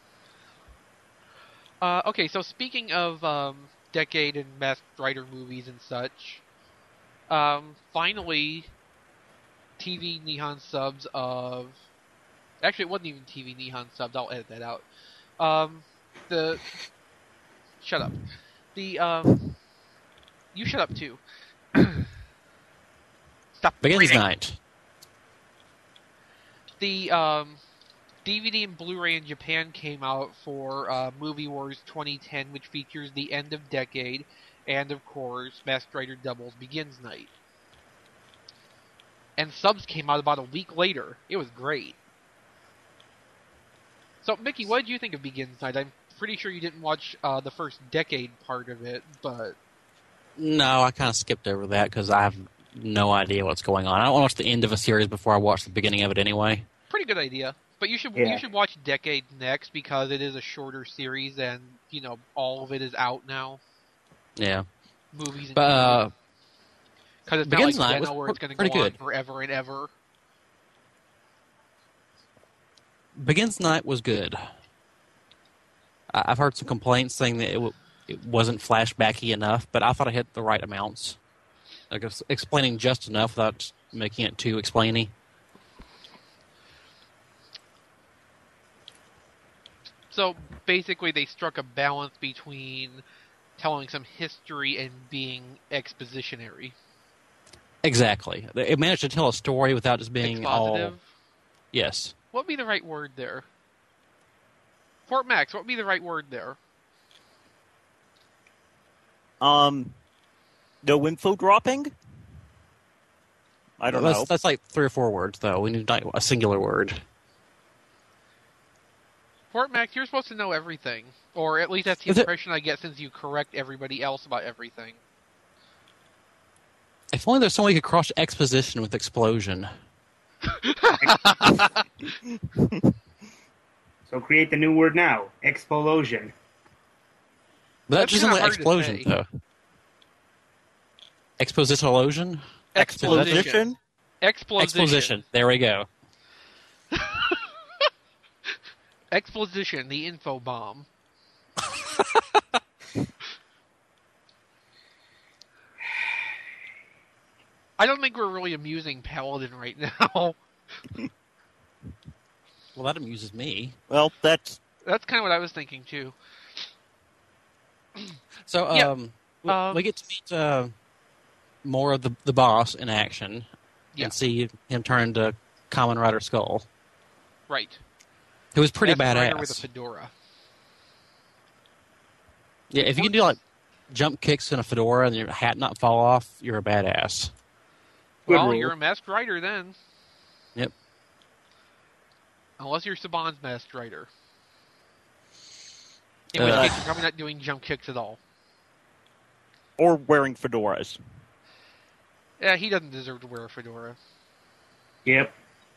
Uh, okay, so speaking of um, Decade and Masked Rider movies and such, um, finally, T V Nihon subs of... Actually, it wasn't even T V Nihon subs, I'll edit that out. Um, the... Shut up. The, um... You shut up, too. Stop Begins breathing. Night. The, um... D V D and Blu-ray in Japan came out for uh, Movie Wars twenty ten, which features the end of Decade, and of course, Masked Rider Doubles Begins Night. And subs came out about a week later. It was great. So, Mickey, what did you think of Begins Night? I'm pretty sure you didn't watch uh, the first Decade part of it, but... No, I kind of skipped over that because I have no idea what's going on. I don't want to watch the end of a series before I watch the beginning of it anyway. Pretty good idea. But you should Yeah. you should watch Decade next because it is a shorter series and, you know, all of it is out now. Yeah. Movies and But, uh, because it's not Begins like Night was Zeno where it's going to pretty go on good. forever and ever. Begins Night was good. I- I've heard some complaints saying that it, w- it wasn't flashbacky enough, but I thought it hit the right amounts. Like it's explaining just enough without making it too explainy. So basically, they struck a balance between telling some history and being expositionary. Exactly. It managed to tell a story without just being all... Expositive. Yes. What would be the right word there? Fort Max, what would be the right word there? Um, no info dropping? I don't that's, know. That's like three or four words, though. We need like a singular word. Fort Max, you're supposed to know everything. Or at least that's the Is it- impression I get since you correct everybody else about everything. If only there's some way you could cross exposition with explosion. So create the new word now. Explosion. But that That's doesn't kinda like hard to explosion, say. though. Exposition? Exposition. Exposition. Exposition. There we go. Exposition, the info bomb. I don't think we're really amusing Paladin right now. Well, that amuses me. Well, that's That's kind of what I was thinking, too. So, um, Yeah. we, Um, we get to meet uh, more of the the boss in action Yeah. and see him turn into Kamen Rider Skull, Right. who was pretty Masked Rider badass. with a fedora. Yeah, if you can do like jump kicks in a fedora and your hat not fall off, you're a badass. Good Well, rule. you're a Masked Rider then. Yep. Unless you're Saban's Masked Rider. In which Uh, case, you're probably not doing jump kicks at all. or wearing fedoras. Yeah, he doesn't deserve to wear a fedora. Yep.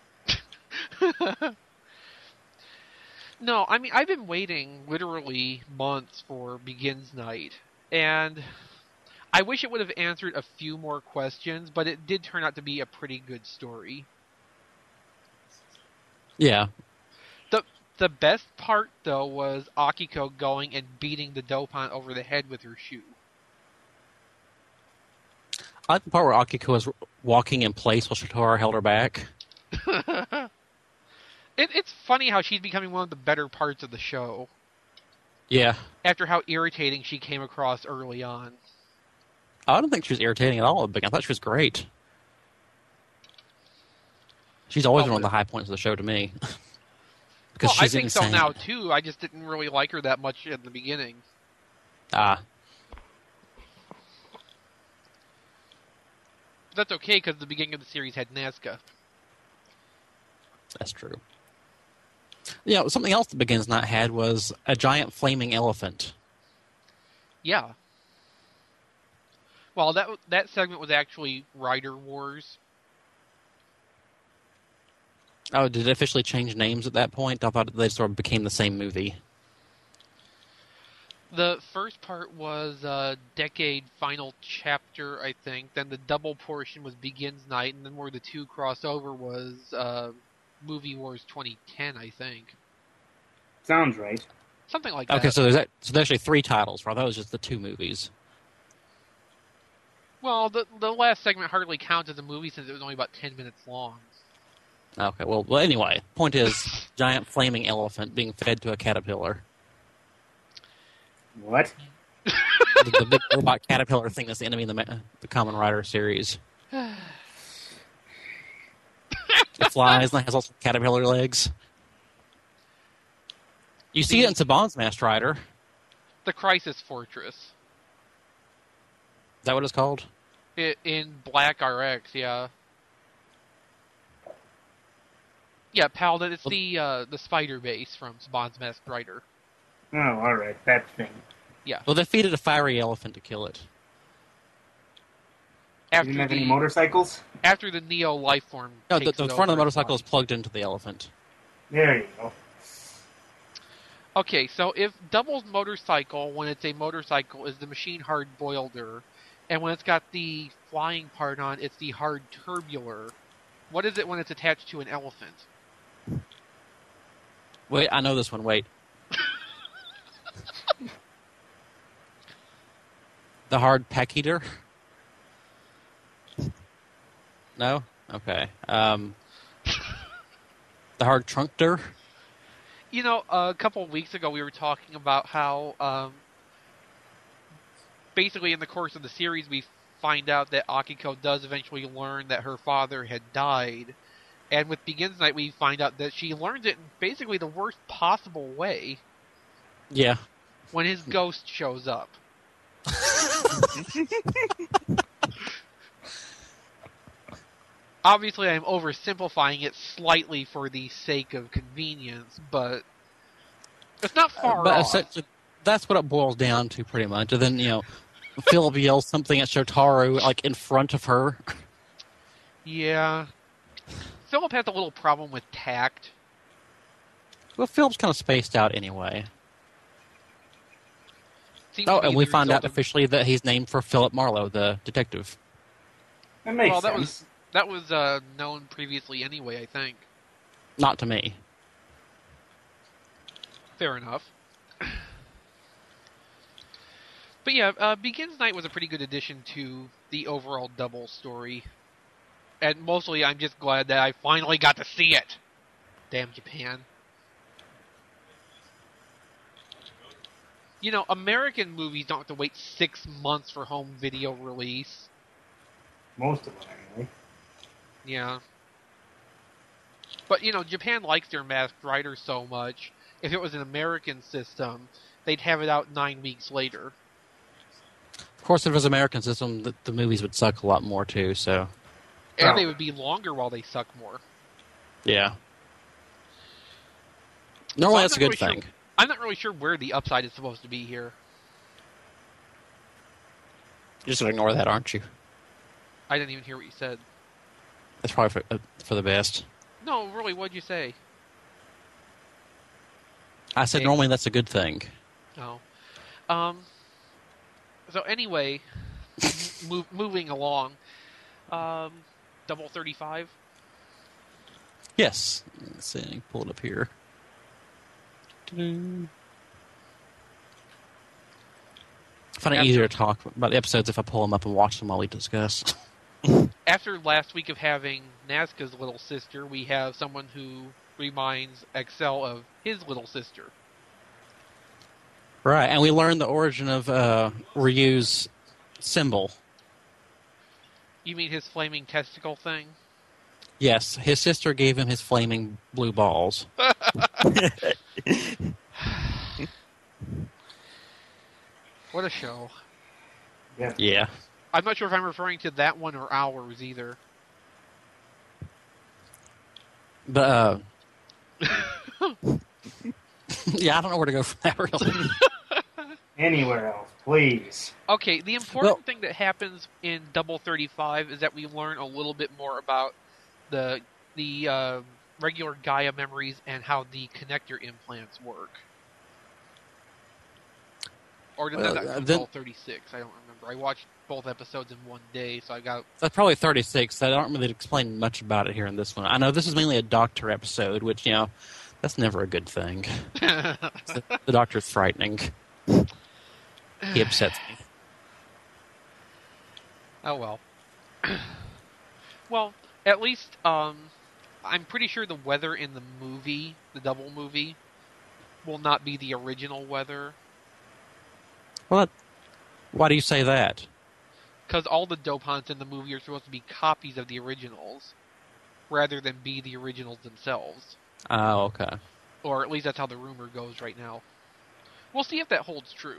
No, I mean, I've been waiting literally months for Begins Night, and I wish it would have answered a few more questions, but it did turn out to be a pretty good story. Yeah. The the best part, though, was Akiko going and beating the Dopant over the head with her shoe. I like the part where Akiko was walking in place while Shotora held her back. It, it's funny how she's becoming one of the better parts of the show, Yeah. after how irritating she came across early on. I don't think she was irritating at all at the beginning. I thought she was great. She's always Oh, been one of but- the high points of the show to me. because Well, I she's think insane. so now, too. I just didn't really like her that much in the beginning. Ah. That's okay, because the beginning of the series had Nazca. That's true. Yeah, something else that Begins Night had was a giant flaming elephant. Yeah. Well, that that segment was actually Rider Wars. Oh, did it officially change names at that point? I thought they sort of became the same movie. The first part was uh, Decade Final Chapter, I think. Then the double portion was Begins Night, and then where the two crossover was uh, Movie Wars twenty ten, I think. Sounds right. Something like that. Okay, so there's that, so there's actually three titles, right? That was just the two movies. Well, the the last segment hardly counts as a movie since it was only about ten minutes long. Okay, well, well anyway, point is, giant flaming elephant being fed to a caterpillar. What? the, the big robot caterpillar thing that's the enemy in the, the Kamen Rider series. It flies and it has lots of caterpillar legs. You see it in Saban's Masked Rider. The Crisis Fortress. Is that what it's called? It, in Black R X, yeah. Yeah, Paladin, it's the uh, the spider base from Saban's Masked Rider. Oh, alright, that thing. Yeah. Well, they feeded a fiery elephant to kill it. After Didn't have the, any motorcycles? After the Neo life form. No, the, takes the it front of the over. motorcycle is plugged into the elephant. There you go. Okay, so if Double's motorcycle, when it's a motorcycle, is the machine hard boilder, and when it's got the flying part on, it's the hard turbular, what is it when it's attached to an elephant? Wait, I know this one. Wait. The hard pack heater? No? Okay. Um, the hard trunkter? You know, a couple of weeks ago we were talking about how, um, basically in the course of the series we find out that Akiko does eventually learn that her father had died. And with Begins Night we find out that she learns it in basically the worst possible way. Yeah. When his ghost shows up. Obviously, I'm oversimplifying it slightly for the sake of convenience, but it's not far Uh, but off. essentially, that's what it boils down to, pretty much. And then, you know, Philip yells something at Shotaro, like, in front of her. Yeah. Philip has a little problem with tact. Well, Philip's kind of spaced out anyway. Seems Oh, to be and we the find result out of- officially that he's named for Philip Marlowe, the detective. That makes Well, that sense. was that was uh, known previously anyway, I think. Not to me. Fair enough. But yeah, uh, Begins Night was a pretty good addition to the overall Double story. And mostly I'm just glad that I finally got to see it. Damn Japan. You know, American movies don't have to wait six months for home video release. Most of them, anyway. Yeah. But, you know, Japan likes their Masked Rider so much. If it was an American system, they'd have it out nine weeks later. Of course, if it was an American system, the, the movies would suck a lot more, too, so... And Oh. they would be longer while they suck more. Yeah. Normally, So I'm that's a not good really thing. Sure, I'm not really sure where the upside is supposed to be here. You're just going to ignore that, aren't you? I didn't even hear what you said. That's probably for, uh, for the best. No, really, what'd you say? I said Hey. normally that's a good thing. Oh. Um, so anyway, move, moving along. Um, Double thirty-five? Yes. Let's see. Pull it up here. I find it After- easier to talk about the episodes if I pull them up and watch them while we discuss. After last week of having Nazca's little sister, we have someone who reminds Excel of his little sister. Right, and we learned the origin of uh, Ryu's symbol. You mean his flaming testicle thing? Yes, his sister gave him his flaming blue balls. What a show. Yeah. Yeah. I'm not sure if I'm referring to that one or ours either. But, uh... yeah, I don't know where to go from that, really. Anywhere else, please. Okay, the important Well- thing that happens in Double thirty-five is that we learn a little bit more about the the uh, regular Gaia memories and how the connector implants work. Or did Well, that uh, not then- all thirty-six? I don't remember. I watched both episodes in one day, so I got... That's probably thirty-six. I don't really explain much about it here in this one. I know this is mainly a doctor episode, which, you know, that's never a good thing. the, the doctor's frightening. He upsets me. Oh, well. Well, at least, um, I'm pretty sure the weather in the movie, the double movie, will not be the original weather. Well, why do you say that? Because all the Dopants in the movie are supposed to be copies of the originals, rather than be the originals themselves. Oh, okay. Or at least that's how the rumor goes right now. We'll see if that holds true.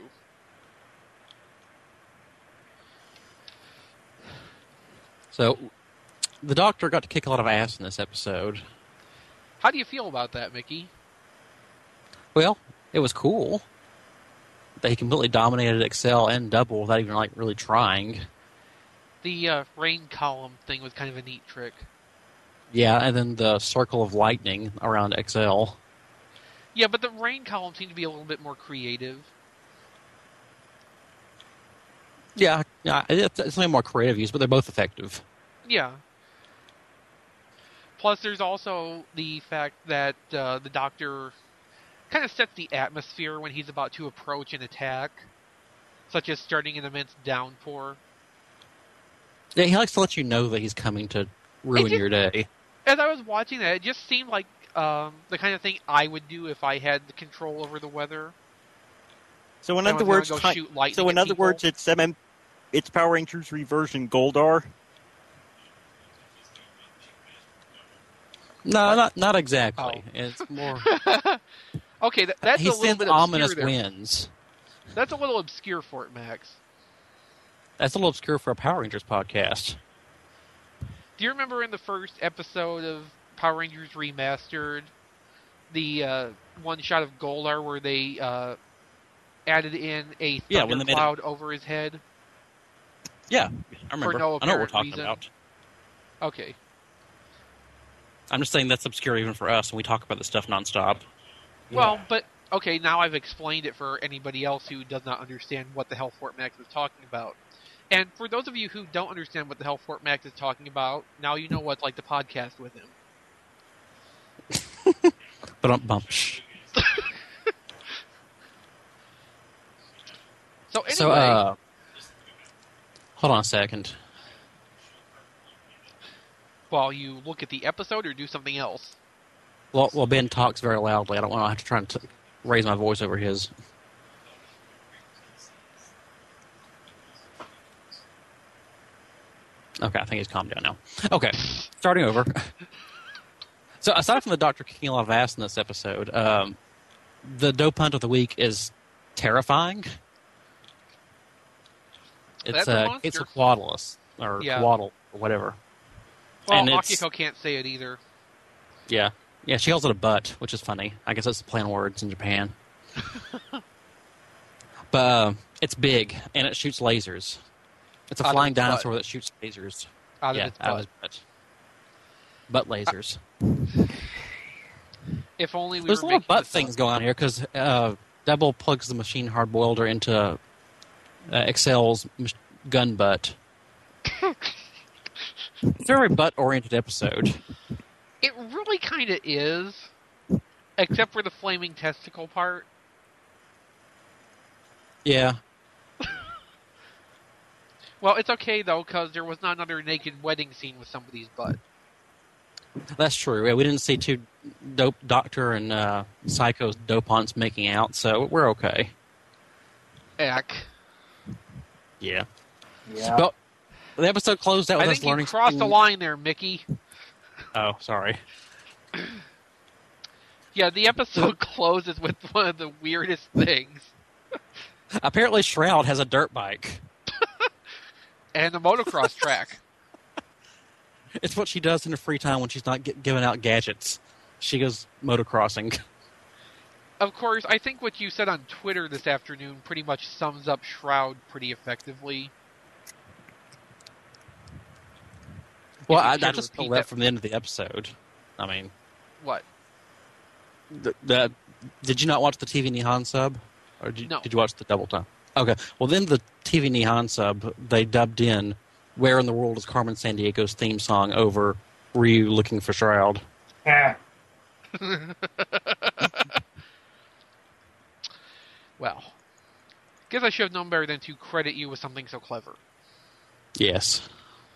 So, the doctor got to kick a lot of ass in this episode. How do you feel about that, Mickey? Well, it was cool. They completely dominated Excel and Double without even like really trying. The uh, rain column thing was kind of a neat trick. Yeah, and then the circle of lightning around Excel. Yeah, but the rain column seemed to be a little bit more creative. Yeah, yeah, it's, it's only more creative use, but they're both effective. Yeah. Plus, there's also the fact that uh, the Doctor kind of sets the atmosphere when he's about to approach an attack, such as starting an immense downpour. Yeah, he likes to let you know that he's coming to ruin just- your day. As I was watching that, it just seemed like um, the kind of thing I would do if I had the control over the weather. So in I other was words, gonna go hi- shoot lightning so in at other people. words, it's M M, it's Power Rangers reversion Goldar. No, not not exactly. It's more. Okay, that, that's he a little sends bit ominous obscure there. winds. That's a little obscure, Fort Max. That's a little obscure for a Power Rangers podcast. Do you remember in the first episode of Power Rangers Remastered, the uh, one shot of Goldar where they uh, added in a Yeah, when they made it- thundercloud over his head? Yeah, I remember. no I know what we're apparent talking reason. about. Okay. I'm just saying that's obscure even for us, and we talk about this stuff nonstop. Well, but, okay, now I've explained it for anybody else who does not understand what the hell Fort Max is talking about. And for those of you who don't understand what the hell Fort Max is talking about, now you know what's like to podcast with him. But um, bump. So anyway, So, uh, hold on a second. while you look at the episode or do something else. Well, well, Ben talks very loudly. I don't want to have to try to raise my voice over his. Okay, I think he's calmed down now. Okay, starting over. So, aside from the Doctor kicking a lot of ass in this episode, um, the dope hunt of the week is terrifying. It's That's a uh, monster. it's a Quaddlus or Yeah. Quaddle or whatever. Well, And it's- Akiko can't say it either. Yeah, yeah. She calls it a butt, which is funny. I guess that's the play on words in Japan. But uh, it's big and it shoots lasers. It's a Out of flying its butt. dinosaur that shoots lasers. Out yeah, of its out of butt. his butt. Butt lasers. If only we There's a were lot of making butt this things up. going on here because uh, Double plugs the machine hard boiled her into uh, Excel's mach- gun butt. It's a very butt oriented episode. It really kind of is, except for the flaming testicle part. Yeah. Well, it's okay though, because there was not another naked wedding scene with somebody's butt. That's true. Yeah, we didn't see two dope Doctor and uh, Psycho's dopants making out, so we're okay. Eck. Yeah. Yeah. Well, the episode closed out I with think us you learning. crossed the something- line there, Mickey. Oh, sorry. Yeah, the episode closes with one of the weirdest things. Apparently, Shroud has a dirt bike. And the motocross track. It's what she does in her free time when she's not gi- giving out gadgets. She goes motocrossing. Of course, I think what you said on Twitter this afternoon pretty much sums up Shroud pretty effectively. Well, you I, I care to just repeat pulled that that- from the end of the episode. I mean, What? The, the, did you not watch the T V Nihon sub? Or did you, No. did you watch the double time? Okay. Well, then the T V Nihon sub, they dubbed in Where in the World is Carmen Sandiego's theme song over Ryu looking for Shroud. Yeah. Well, guess I should have known better than to credit you with something so clever. Yes.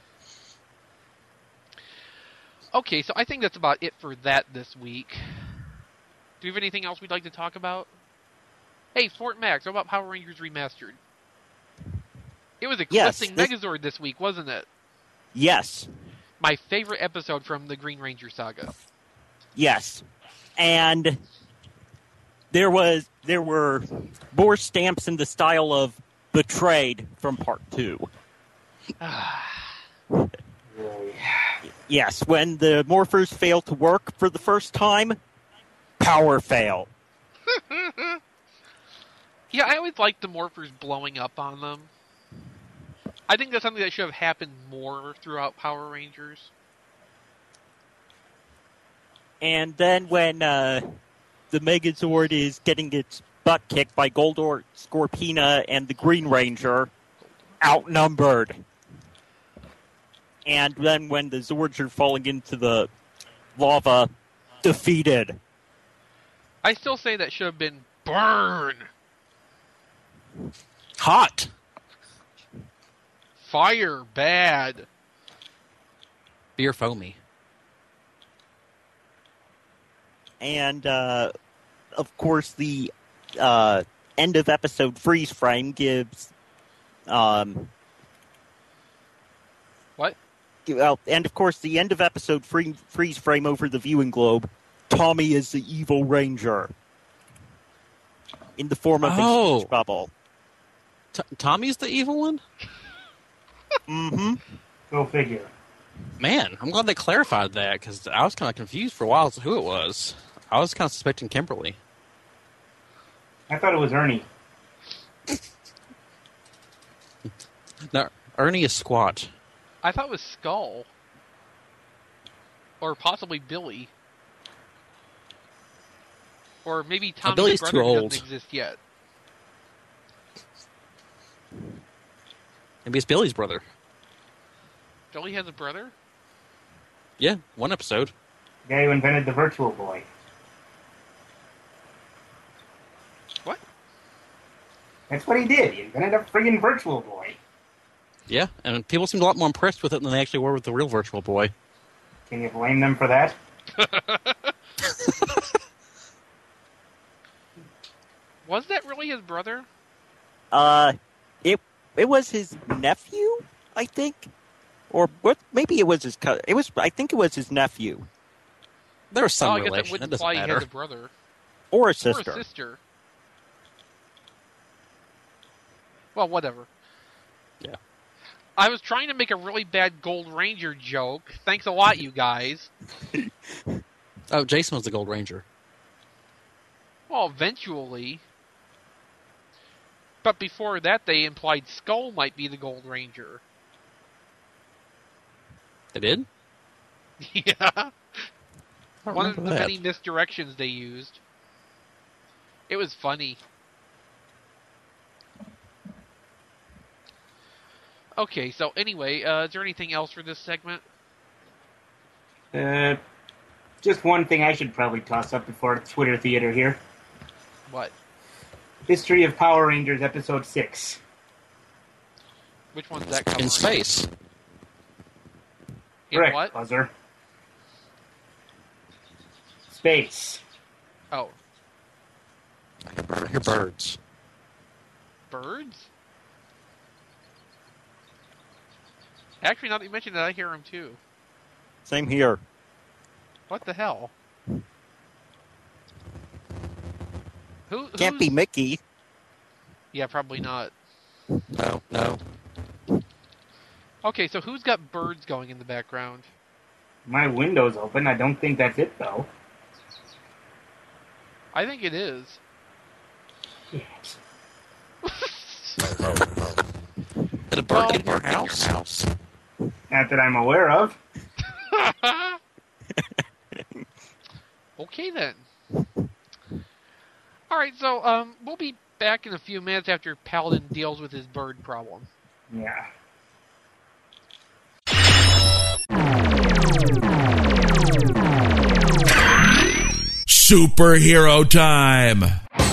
Okay, so I think that's about it for that this week. Do you have anything else we'd like to talk about? Hey, Fort Max, what about Power Rangers Remastered? It was eclipsing this- Megazord this week, wasn't it? Yes. My favorite episode from the Green Ranger saga. Yes. And there was there were more stamps in the style of Betrayed from part two. Yes, when the morphers fail to work for the first time, power fail. Yeah, I always liked the morphers blowing up on them. I think that's something that should have happened more throughout Power Rangers. And then when uh, the Megazord is getting its butt kicked by Goldor, Scorpina, and the Green Ranger, outnumbered. And then when the Zords are falling into the lava, defeated. I still say that should have been burn, Hot! fire, bad. Beer foamy. And, uh, of course, the uh, end of episode freeze frame gives... Um, What? Well, and, of course, the end of episode free, freeze frame over the viewing globe, Tommy is the evil ranger. In the form of Oh. a huge bubble. T- Tommy's the evil one? Mm-hmm. Go figure. Man, I'm glad they clarified that, because I was kind of confused for a while as to who it was. I was kind of suspecting Kimberly. I thought it was Ernie. No, Ernie is Squat. I thought it was Skull. Or possibly Billy. Or maybe Tommy's Billy's brother too who old. doesn't exist yet. Maybe it's Billy's brother. Billy has a brother? Yeah, one episode. The guy who invented the Virtual Boy. What? That's what he did. He invented a friggin' Virtual Boy. Yeah, and people seemed a lot more impressed with it than they actually were with the real Virtual Boy. Can you blame them for that? Was that really his brother? Uh, it it was his nephew, I think, or what? Maybe it was his cousin. It was. I think it was his nephew There was some oh, I guess it relation. That wouldn't doesn't imply he matter. has a brother. or a Or sister. a sister. Well, whatever. Yeah. I was trying to make a really bad Gold Ranger joke. Thanks a lot, you guys. Oh, Jason was the Gold Ranger. Well, eventually. But before that, they implied Skull might be the Gold Ranger. They did? Yeah. I don't One of remember the that. many misdirections they used. It was funny. Okay, so anyway, uh, is there anything else for this segment? Uh, just one thing I should probably toss up before Twitter theater here. What? History of Power Rangers Episode six. Which one's that covering? In space. In Correct, what? Buzzer. Space. Oh, I hear birds. birds? Actually, now that you mention that, I hear them too. Same here. What the hell? Who? Can't who's- be Mickey. Yeah, probably not. No, no. Okay, so who's got birds going in the background? My window's open. I don't think that's it, though. I think it is. Shit. Did a bird Well- get in your house? house? Not that I'm aware of. Okay, then. All right, so um, we'll be back in a few minutes after Paladin deals with his bird problem. Yeah. Superhero time!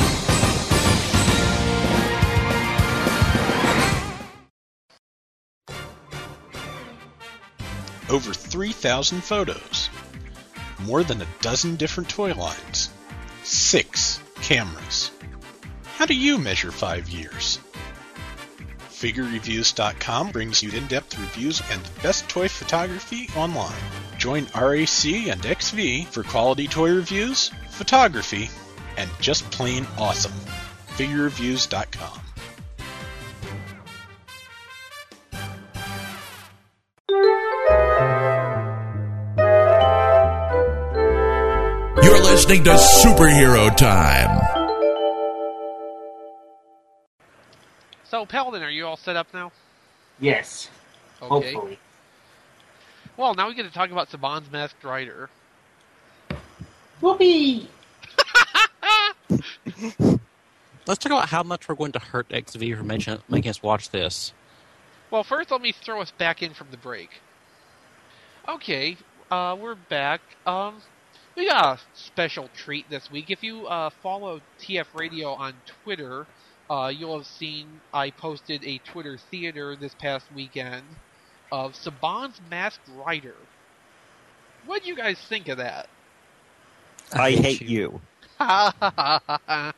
Over three thousand photos. More than a dozen different toy lines. Six cameras. How do you measure five years? Figure Reviews dot com brings you in-depth reviews and the best toy photography online. Join R A C and X V for quality toy reviews, photography, and just plain awesome. Figure Reviews dot com. You're listening to Superhero Time. So, Paladin, are you all set up now? Yes. Okay. Hopefully. Well, now we get to talk about Saban's Masked Rider. Whoopee! Let's talk about how much we're going to hurt X V for making, making us watch this. Well, first, let me throw us back in from the break. Okay, uh, we're back. Um, we got a special treat this week. If you uh, follow T F Radio on Twitter, uh, you'll have seen I posted a Twitter theater this past weekend of Saban's Masked Rider. What do you guys think of that? I, I hate you. you.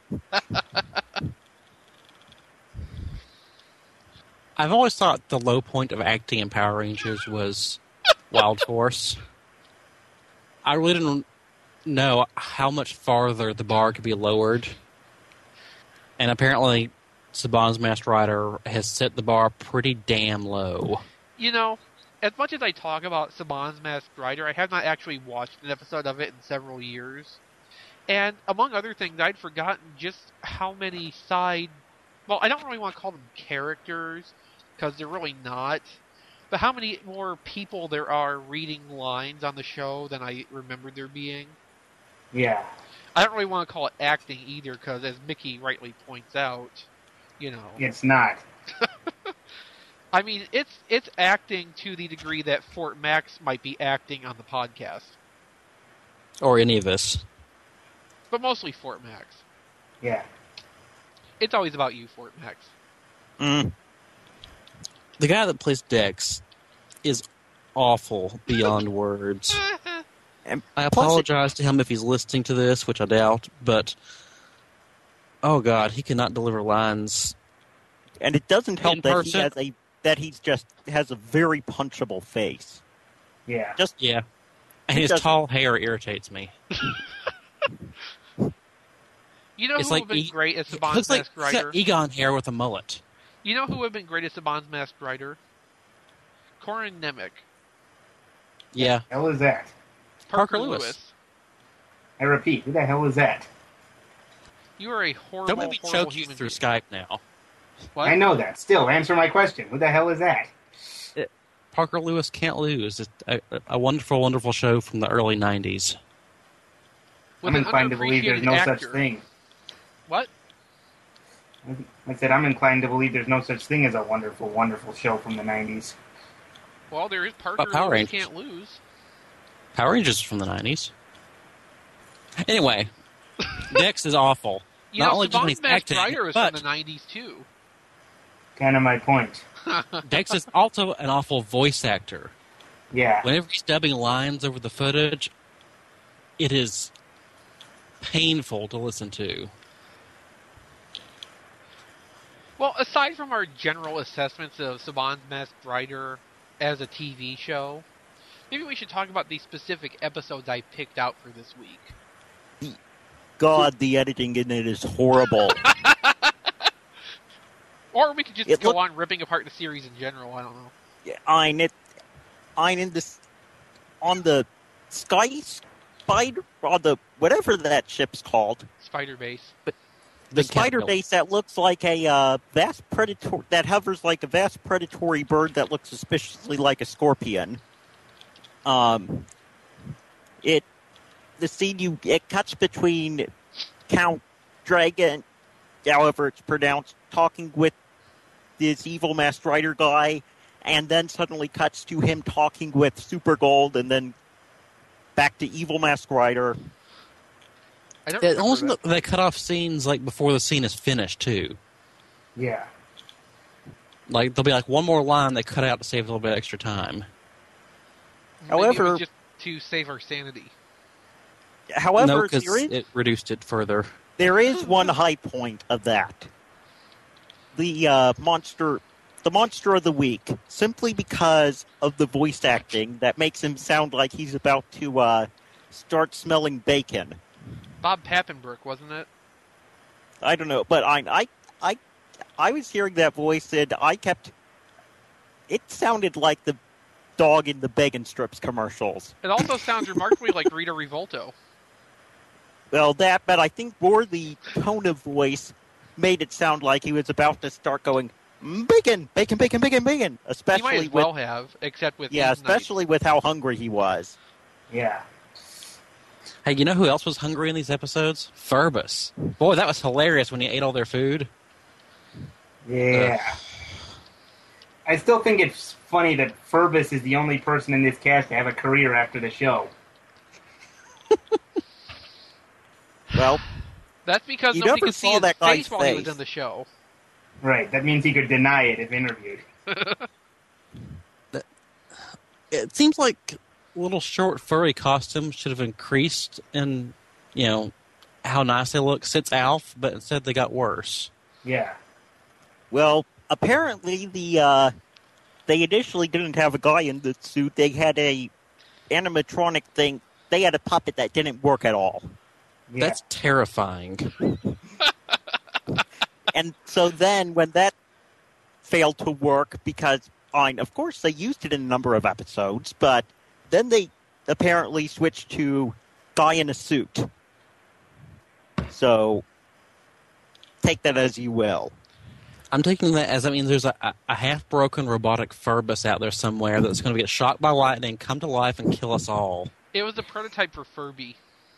I've always thought the low point of acting in Power Rangers was Wild Force. I really didn't know how much farther the bar could be lowered. And apparently, Saban's Masked Rider has set the bar pretty damn low. You know, as much as I talk about Saban's Masked Rider, I have not actually watched an episode of it in several years. And among other things, I'd forgotten just how many side... Well, I don't really want to call them characters, because they're really not. But how many more people there are reading lines on the show than I remembered there being. Yeah. I don't really want to call it acting either, because as Mickey rightly points out, you know... It's not. I mean, it's it's acting to the degree that Fort Max might be acting on the podcast. Or any of us. But mostly Fort Max. Yeah. It's always about you, Fort Max. Mm. The guy that plays Dex is awful beyond words. And I plus apologize to him if he's listening to this, which I doubt, but oh god, he cannot deliver lines. And it doesn't help In that person? he has a that he's just has a very punchable face. Yeah. Just Yeah. And He his doesn't- tall hair irritates me. You know It's who like would have been E- great as It Saban's looks like Masked Rider? Egon hair with a mullet. You know who would have been great as Saban's Masked Rider? Corin Nemec. Yeah. Hell is that? Parker Lewis. I repeat, who the hell is that? You are a horrible, Don't make me horrible choke you human through being. Skype now. What? I know that. Still, answer my question. Who the hell is that? Parker Lewis Can't Lose. It's a, a wonderful, wonderful show from the early nineties. With I'm an inclined to believe there's underappreciated no actor. such thing. What? I said I'm inclined to believe there's no such thing as a wonderful, wonderful show from the nineties. Well, there is Parker But Power Lewis Rangers. Can't Lose. Power Rangers is from the nineties. Anyway, Dex is awful. You Not know, only just when Saban's he's Masked acting, Rider is but from the nineties, too. Kind of my point. Dex is also an awful voice actor. Yeah. Whenever he's dubbing lines over the footage, it is painful to listen to. Well, aside from our general assessments of Saban's Masked Rider as a T V show, maybe we should talk about the specific episodes I picked out for this week. God, the editing in it is horrible. Or we could just It go look- on ripping apart the series in general, I don't know. I'm it. I'm in this on the Sky Spider on the whatever that ship's called. Spider Base. The Big spider caterpillar. base that looks like a uh, vast predator that hovers like a vast predatory bird that looks suspiciously like a scorpion. Um, it the scene you it cuts between Count Dragon, however it's pronounced, talking with this evil Masked Rider guy, and then suddenly cuts to him talking with Super Gold, and then back to evil Masked Rider. I don't It remember almost that. they cut off scenes like before the scene is finished too. Yeah. Like there'll be like one more line they cut out to save a little bit of extra time. Maybe it However- was just to save our sanity. However, no, because there is it reduced it further. There is one high point of that. The uh, monster, the monster of the week, simply because of the voice acting that makes him sound like he's about to uh, start smelling bacon. Bob Pappenbrook, wasn't it? I don't know, but I, I, I, I was hearing that voice and I kept. It sounded like the dog in the bacon strips commercials. It also sounds remarkably like Rita Revolto. Well, that, but I think more the tone of voice made it sound like he was about to start going, "Mm, bacon, bacon, bacon, bacon, bacon. He Especially might as with, well have, except with yeah, Heat Knight. especially with how hungry he was. Yeah. Hey, you know who else was hungry in these episodes? Furbus. Boy, that was hilarious when he ate all their food. Yeah. I still think it's funny that Furbus is the only person in this cast to have a career after the show. Well, That's because You nobody never could see saw his that guy's face while he was face. in the show. Right. That means he could deny it if interviewed. It seems like little short furry costumes should have increased in, you know, how nice they look since Alf, but instead they got worse. Yeah. well, apparently the uh, they initially didn't have a guy in the suit. They had a animatronic thing. They had a puppet that didn't work at all. Yeah. That's terrifying. And so then when that failed to work, because, I, of course, they used it in a number of episodes, but then they apparently switched to guy in a suit. So, take that as you will. I'm taking that as, I mean, there's a, a half-broken robotic Furbus out there somewhere that's going to get shocked by lightning, come to life, and kill us all. It was a prototype for Furby.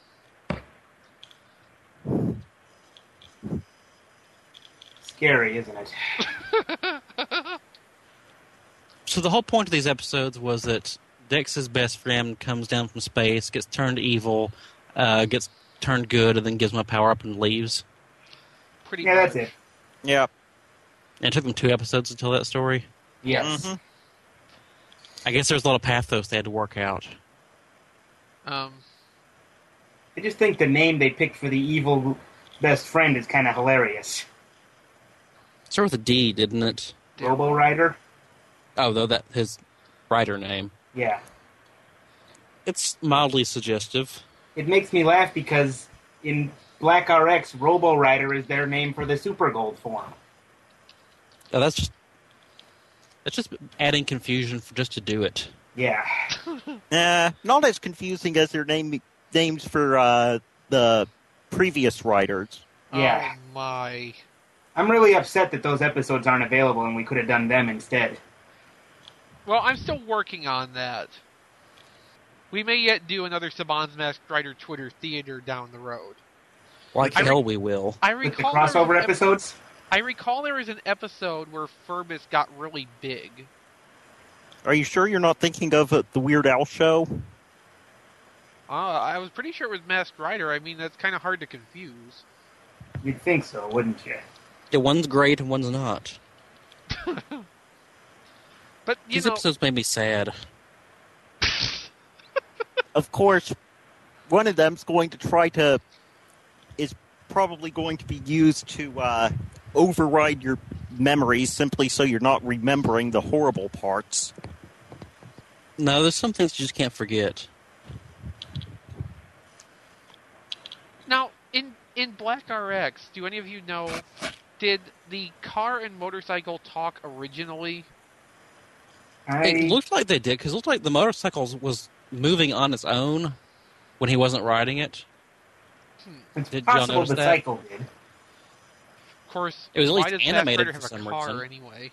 Scary, isn't it? So the whole point of these episodes was that Dex's best friend comes down from space, gets turned evil, uh, gets turned good, and then gives him a power-up and leaves. Pretty Yeah, much. that's it. Yeah. And it took them two episodes to tell that story. Yes. Mhm. I guess there's a lot of pathos they had to work out. Um, I just think the name they picked for the evil best friend is kind of hilarious. Started with a D, didn't it? Yeah. Robo Rider? Oh, though that his writer name. Yeah. It's mildly suggestive. It makes me laugh because in Black R X, Robo Rider is their name for the Super Gold form. Oh, that's just that's just adding confusion for just to do it. Yeah. Nah, not as confusing as their name names for uh, the previous writers. Yeah. Oh my. I'm really upset that those episodes aren't available and we could have done them instead. Well, I'm still working on that. We may yet do another Saban's Masked Rider Twitter theater down the road. Like I re- hell, we will. I With the recall there was crossover an ep- episodes? I recall there was an episode where Furbus got really big. Are you sure you're not thinking of uh, the Weird Al show? Uh, I was pretty sure it was Masked Rider. I mean, that's kind of hard to confuse. You'd think so, wouldn't you? Yeah, one's great and one's not. But, you These know, episodes made me sad. Of course, one of them's going to try to is probably going to be used to uh, override your memories simply so you're not remembering the horrible parts. No, there's some things you just can't forget. now, in, in Black R X, do any of you know, did the car and motorcycle talk originally? I, It looked like they did, because it looked like the motorcycle was moving on its own when he wasn't riding it. it's did y'all possible notice the that? cycle did. Of course, It was at why least does Masked animated Rider for have a some car reason. anyway?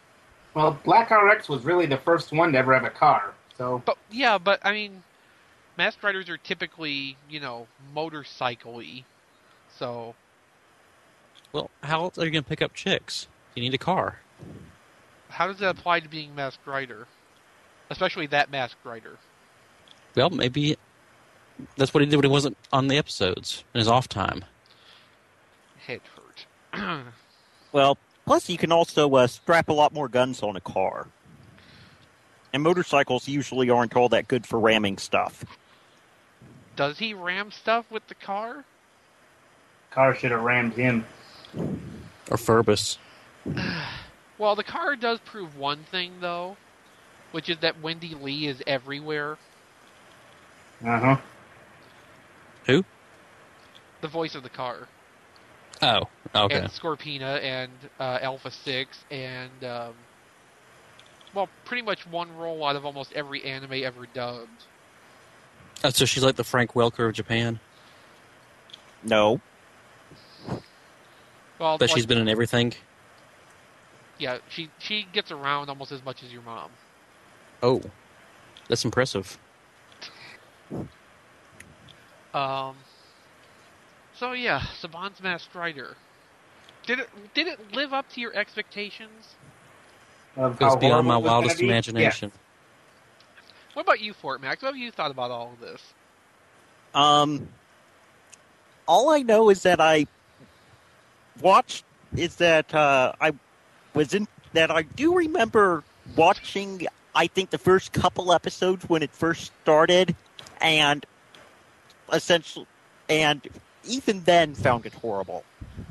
Well, Black R X was really the first one to ever have a car, so... But, yeah, but, I mean, Masked Riders are typically, you know, motorcycle-y. So, Well, how else are you going to pick up chicks? You need a car. how does that apply to being Masked Rider? Especially that Masked Rider. Well, maybe that's what he did when he wasn't on the episodes in his off time. Head hurt. Well, plus you can also uh, strap a lot more guns on a car. And motorcycles usually aren't all that good for ramming stuff. Does he ram stuff with the car? Car should have rammed him. Or Furbus. Well, the car does prove one thing, though, which is that Wendy Lee is everywhere. Uh-huh. Who? The voice of the car. Oh, okay. And Scorpina and uh, Alpha six and, um, well, pretty much one role out of almost every anime ever dubbed. Oh, so she's like the Frank Welker of Japan? No. Well, But like, she's been in everything? yeah, she she gets around almost as much as your mom. Oh, that's impressive. Um. So yeah, Saban's Masked Rider. Did it did it live up to your expectations? Of Goes how beyond my horrible it was wildest gonna be? imagination. What about you, Fort Max? What have you thought about all of this? Um, all I know is that I watched, is that uh, I was in, that I do remember watching, I think, the first couple episodes when it first started, and essentially, and even then found it horrible.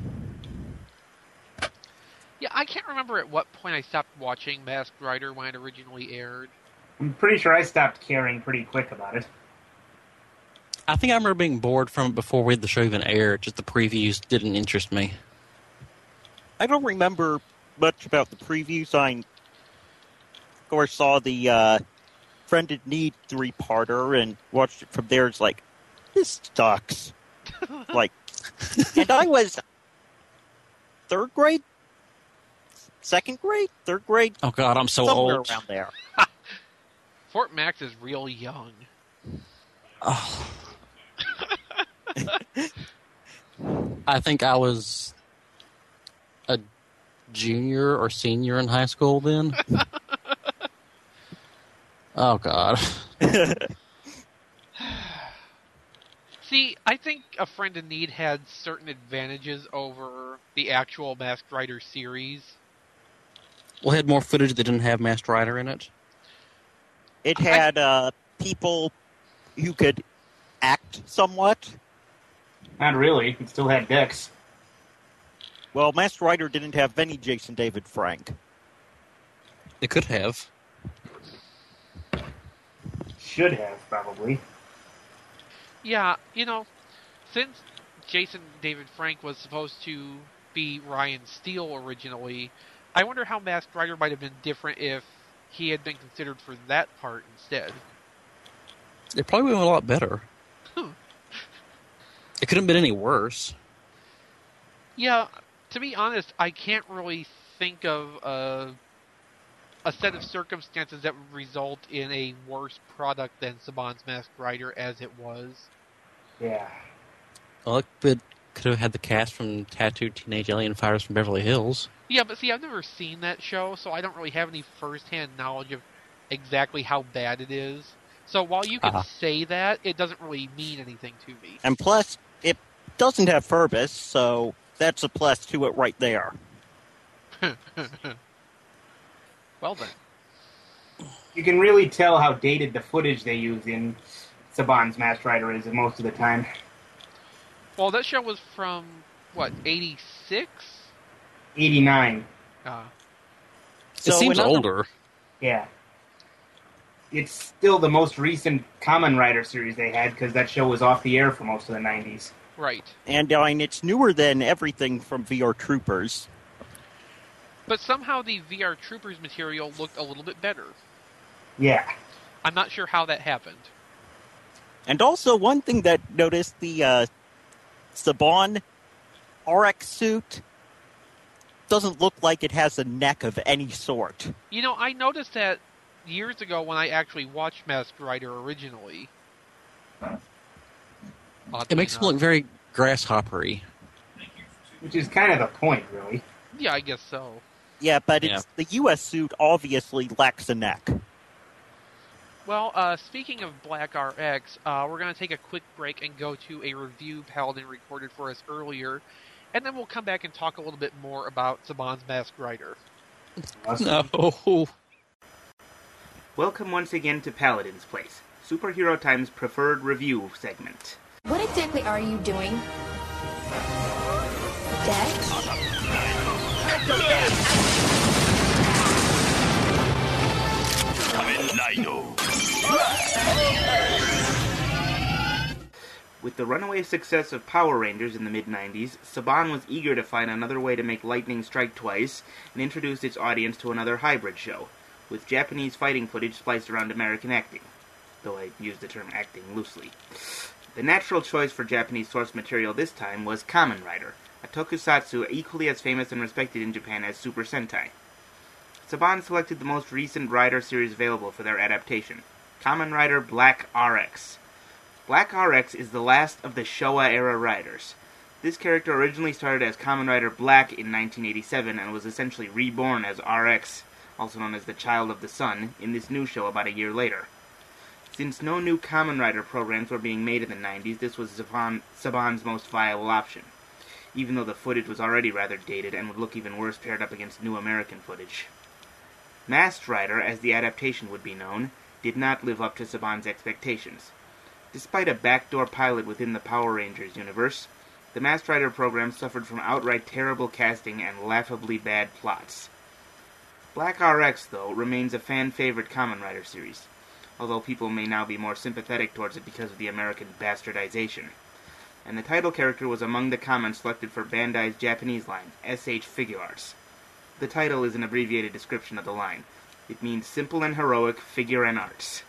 Yeah, I can't remember at what point I stopped watching Masked Rider when it originally aired. I'm pretty sure I stopped caring pretty quick about it. I think I remember being bored from it before we had the show even aired. Just the previews didn't interest me. I don't remember much about the previews. I, of course, saw the uh, Friend in Need three-parter and watched it from there. It's like, this sucks. Like, and I was third grade? Second grade? Third grade? Oh, God, I'm so Somewhere old. around there. Fort Max is real young. Oh. I think I was a junior or senior in high school then. Oh, God. See, I think A Friend in Need had certain advantages over the actual Masked Rider series. Well, it had more footage that didn't have Masked Rider in it. It had uh, people who could act somewhat. Not really. It still had Dex. Well, Masked Rider didn't have any Jason David Frank. It could have. Should have, probably. Yeah, you know, since Jason David Frank was supposed to be Ryan Steele originally, I wonder how Masked Rider might have been different if he had been considered for that part instead. It probably went a lot better. Hmm. It couldn't have been any worse. Yeah, to be honest, I can't really think of a, a set of circumstances that would result in a worse product than Saban's Masked Rider as it was. Yeah. Well, it could have had the cast from Tattooed Teenage Alien Fighters from Beverly Hills. Yeah, but see, I've never seen that show, so I don't really have any first-hand knowledge of exactly how bad it is. So while you can Uh-huh. say that, it doesn't really mean anything to me. And plus, it doesn't have Furbus, so that's a plus to it right there. Well then. You can really tell how dated the footage they use in Saban's Masked Rider is most of the time. Well, that show was from, what, eighty-six? eighty-nine. Uh, It So seems another- older. Yeah. It's still the most recent Kamen Rider series they had, because that show was off the air for most of the nineties. right. And I mean, it's newer than everything from V R Troopers. But somehow the V R Troopers material looked a little bit better. Yeah. I'm not sure how that happened. And also, one thing that noticed, the uh, Saban R X suit doesn't look like it has a neck of any sort. You know, I noticed that years ago when I actually watched Masked Rider originally. Oddly It makes him enough. look very grasshoppery. Which is kind of the point, really. Yeah, I guess so. Yeah, but Yeah. it's the U S suit obviously lacks a neck. Well, uh, speaking of Black R X, uh, we're going to take a quick break and go to a review Paladin recorded for us earlier, and then we'll come back and talk a little bit more about Saban's Masked Rider. No. Welcome once again to Paladin's Place, Superhero Time's preferred review segment. What exactly are you doing? Dex? With the runaway success of Power Rangers in the mid nineties, Saban was eager to find another way to make lightning strike twice and introduced its audience to another hybrid show, with Japanese fighting footage spliced around American acting, though I use the term acting loosely. The natural choice for Japanese source material this time was Kamen Rider, a tokusatsu equally as famous and respected in Japan as Super Sentai. Saban selected the most recent Rider series available for their adaptation, Kamen Rider Black R X. Black R X is the last of the Showa-era Riders. This character originally started as Kamen Rider Black in nineteen eighty-seven and was essentially reborn as R X, also known as the Child of the Sun, in this new show about a year later. Since no new Kamen Rider programs were being made in the nineties, this was Saban, Saban's most viable option, even though the footage was already rather dated and would look even worse paired up against new American footage. Masked Rider, as the adaptation would be known, did not live up to Saban's expectations. Despite a backdoor pilot within the Power Rangers universe, the Masked Rider program suffered from outright terrible casting and laughably bad plots. Black R X, though, remains a fan-favorite Kamen Rider series, although people may now be more sympathetic towards it because of the American bastardization. And the title character was among the comments selected for Bandai's Japanese line, S H Figuarts. The title is an abbreviated description of the line. It means Simple and Heroic Figure and Arts.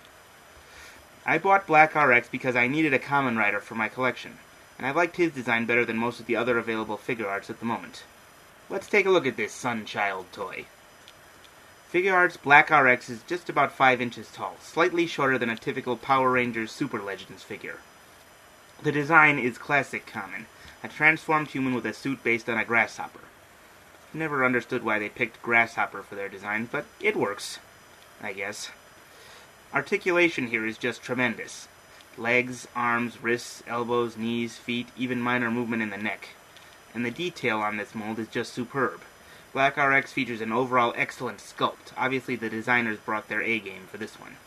I bought Black R X because I needed a Kamen Rider for my collection, and I liked his design better than most of the other available figure arts at the moment. Let's take a look at this Sunchild toy. Figuarts Black R X is just about five inches tall, slightly shorter than a typical Power Rangers Super Legends figure. The design is classic Kamen, a transformed human with a suit based on a grasshopper. Never understood why they picked grasshopper for their design, but it works, I guess. Articulation here is just tremendous. Legs, arms, wrists, elbows, knees, feet, even minor movement in the neck. And the detail on this mold is just superb. Black R X features an overall excellent sculpt. Obviously the designers brought their A-game for this one.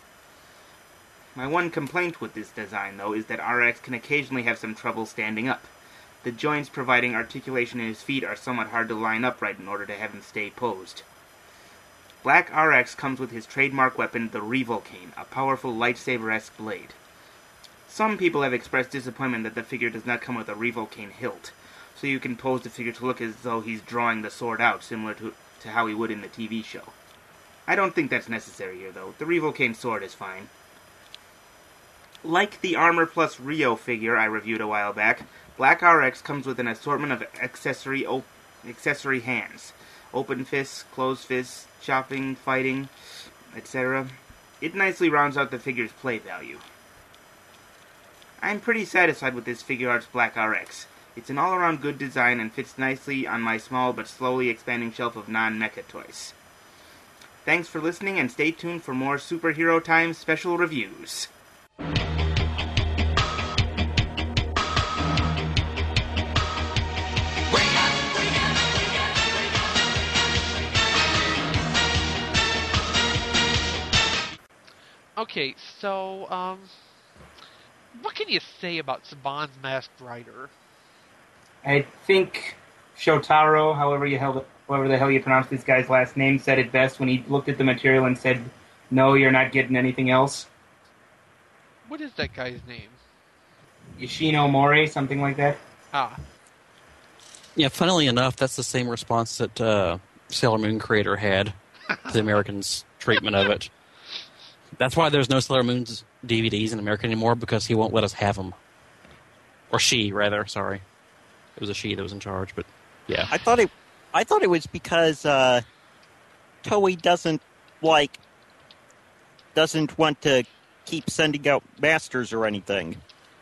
My one complaint with this design, though, is that R X can occasionally have some trouble standing up. The joints providing articulation in his feet are somewhat hard to line up right in order to have him stay posed. Black R X comes with his trademark weapon, the Revolcane, a powerful lightsaber-esque blade. Some people have expressed disappointment that the figure does not come with a Revolcane hilt, so you can pose the figure to look as though he's drawing the sword out, similar to, to how he would in the T V show. I don't think that's necessary here, though. The Revolcane sword is fine. Like the Armor Plus Rio figure I reviewed a while back, Black R X comes with an assortment of accessory op- accessory hands. Open fists, closed fists, chopping, fighting, et cetera. It nicely rounds out the figure's play value. I'm pretty satisfied with this Figuarts Black R X. It's an all-around good design and fits nicely on my small but slowly expanding shelf of non-mecha toys. Thanks for listening and stay tuned for more Superhero Time special reviews. Okay, so, um, what can you say about Saban's Masked Rider? I think Shotaro, however you held it, however the hell you pronounce this guy's last name, said it best when he looked at the material and said, "No, you're not getting anything else." What is that guy's name? Yoshino Mori, something like that. Ah, Yeah, funnily enough, that's the same response that uh, Sailor Moon creator had to the Americans' treatment of it. That's why there's no Sailor Moon's D V Ds in America anymore, because he won't let us have them. Or she, rather, sorry. It was a she that was in charge, but yeah. I thought it, I thought it was because uh, Toei doesn't like, doesn't want to keep sending out masters or anything.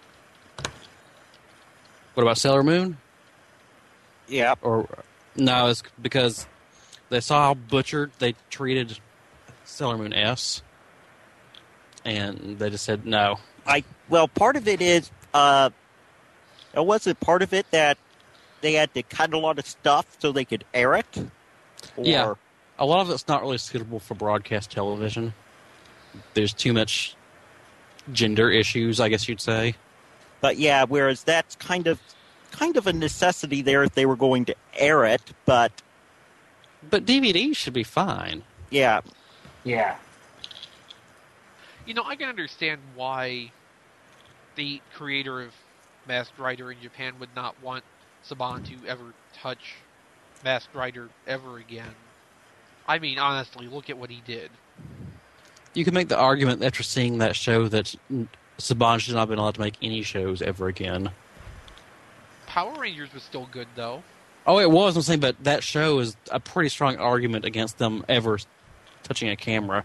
What about Sailor Moon? Yeah. Or no, it's because they saw how butchered they treated Sailor Moon S, and they just said no. I well, part of it is, uh, it wasn't part of it that they had to cut a lot of stuff so they could air it. Or, Yeah, a lot of it's not really suitable for broadcast television. There's too much gender issues, I guess you'd say. But yeah, whereas that's kind of kind of a necessity there if they were going to air it. But But D V Ds should be fine. yeah, Yeah. You know, I can understand why the creator of Masked Rider in Japan would not want Saban to ever touch Masked Rider ever again. I mean, honestly, look at what he did. You can make the argument after seeing that show that Saban should not have been allowed to make any shows ever again. Power Rangers was still good, though. Oh, it was, I'm saying, but that show is a pretty strong argument against them ever touching a camera.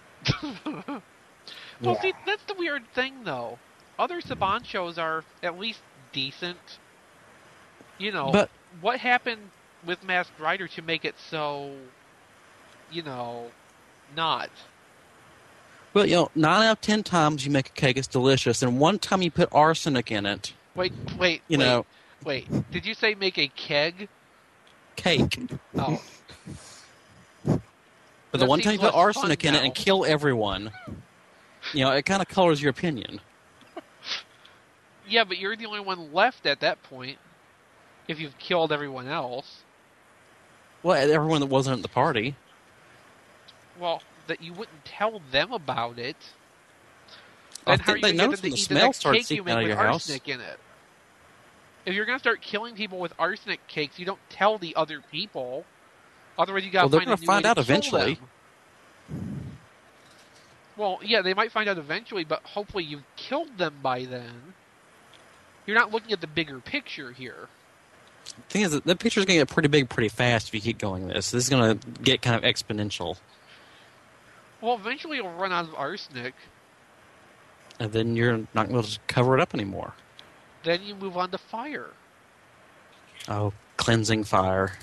Well, Yeah. see, that's the weird thing, though. Other Saban shows are at least decent. You know, But- what happened with Masked Rider to make it so, you know, not? Well, you know, nine out of ten times you make a cake, it's delicious, and one time you put arsenic in it, Wait, wait, you wait, know, wait. Did you say make a keg? cake. Oh, But the That one time you seems put less arsenic fun in it now. and kill everyone, you know, it kind of colors your opinion. yeah, but you're the only one left at that point. If you've killed everyone else, Well, everyone that wasn't at the party. well, that you wouldn't tell them about it. I Then how think are they you gonna noticed get them when the to eat the smell next started cake you seeping make out of with your house. arsenic in it? If you're gonna start killing people with arsenic cakes, you don't tell the other people. Otherwise, you gotta Well, they're find gonna a new find way out to kill eventually. them. Well, yeah, they might find out eventually, but hopefully you've killed them by then. You're not looking at the bigger picture here. The thing is, that the picture's going to get pretty big pretty fast if you keep going this. This is going to get kind of exponential. Well, eventually you'll run out of arsenic. And then you're not going to cover it up anymore. Then you move on to fire. Oh, cleansing fire.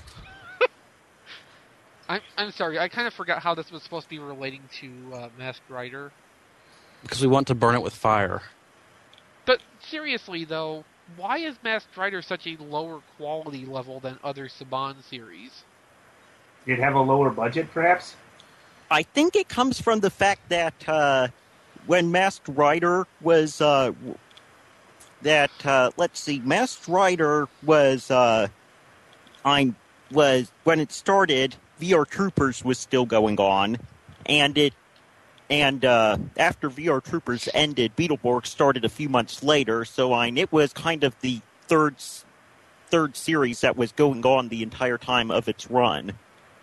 I'm, I'm sorry, I kind of forgot how this was supposed to be relating to uh, Masked Rider. Because we want to burn it with fire. But seriously, though, why is Masked Rider such a lower quality level than other Saban series? Did it have a lower budget, perhaps? I think it comes from the fact that uh, when Masked Rider was uh, w- that uh, let's see, Masked Rider was uh, I was when it started. V R Troopers was still going on, and it and uh, after V R Troopers ended, Beetleborg started a few months later. So I it was kind of the third s- third series that was going on the entire time of its run.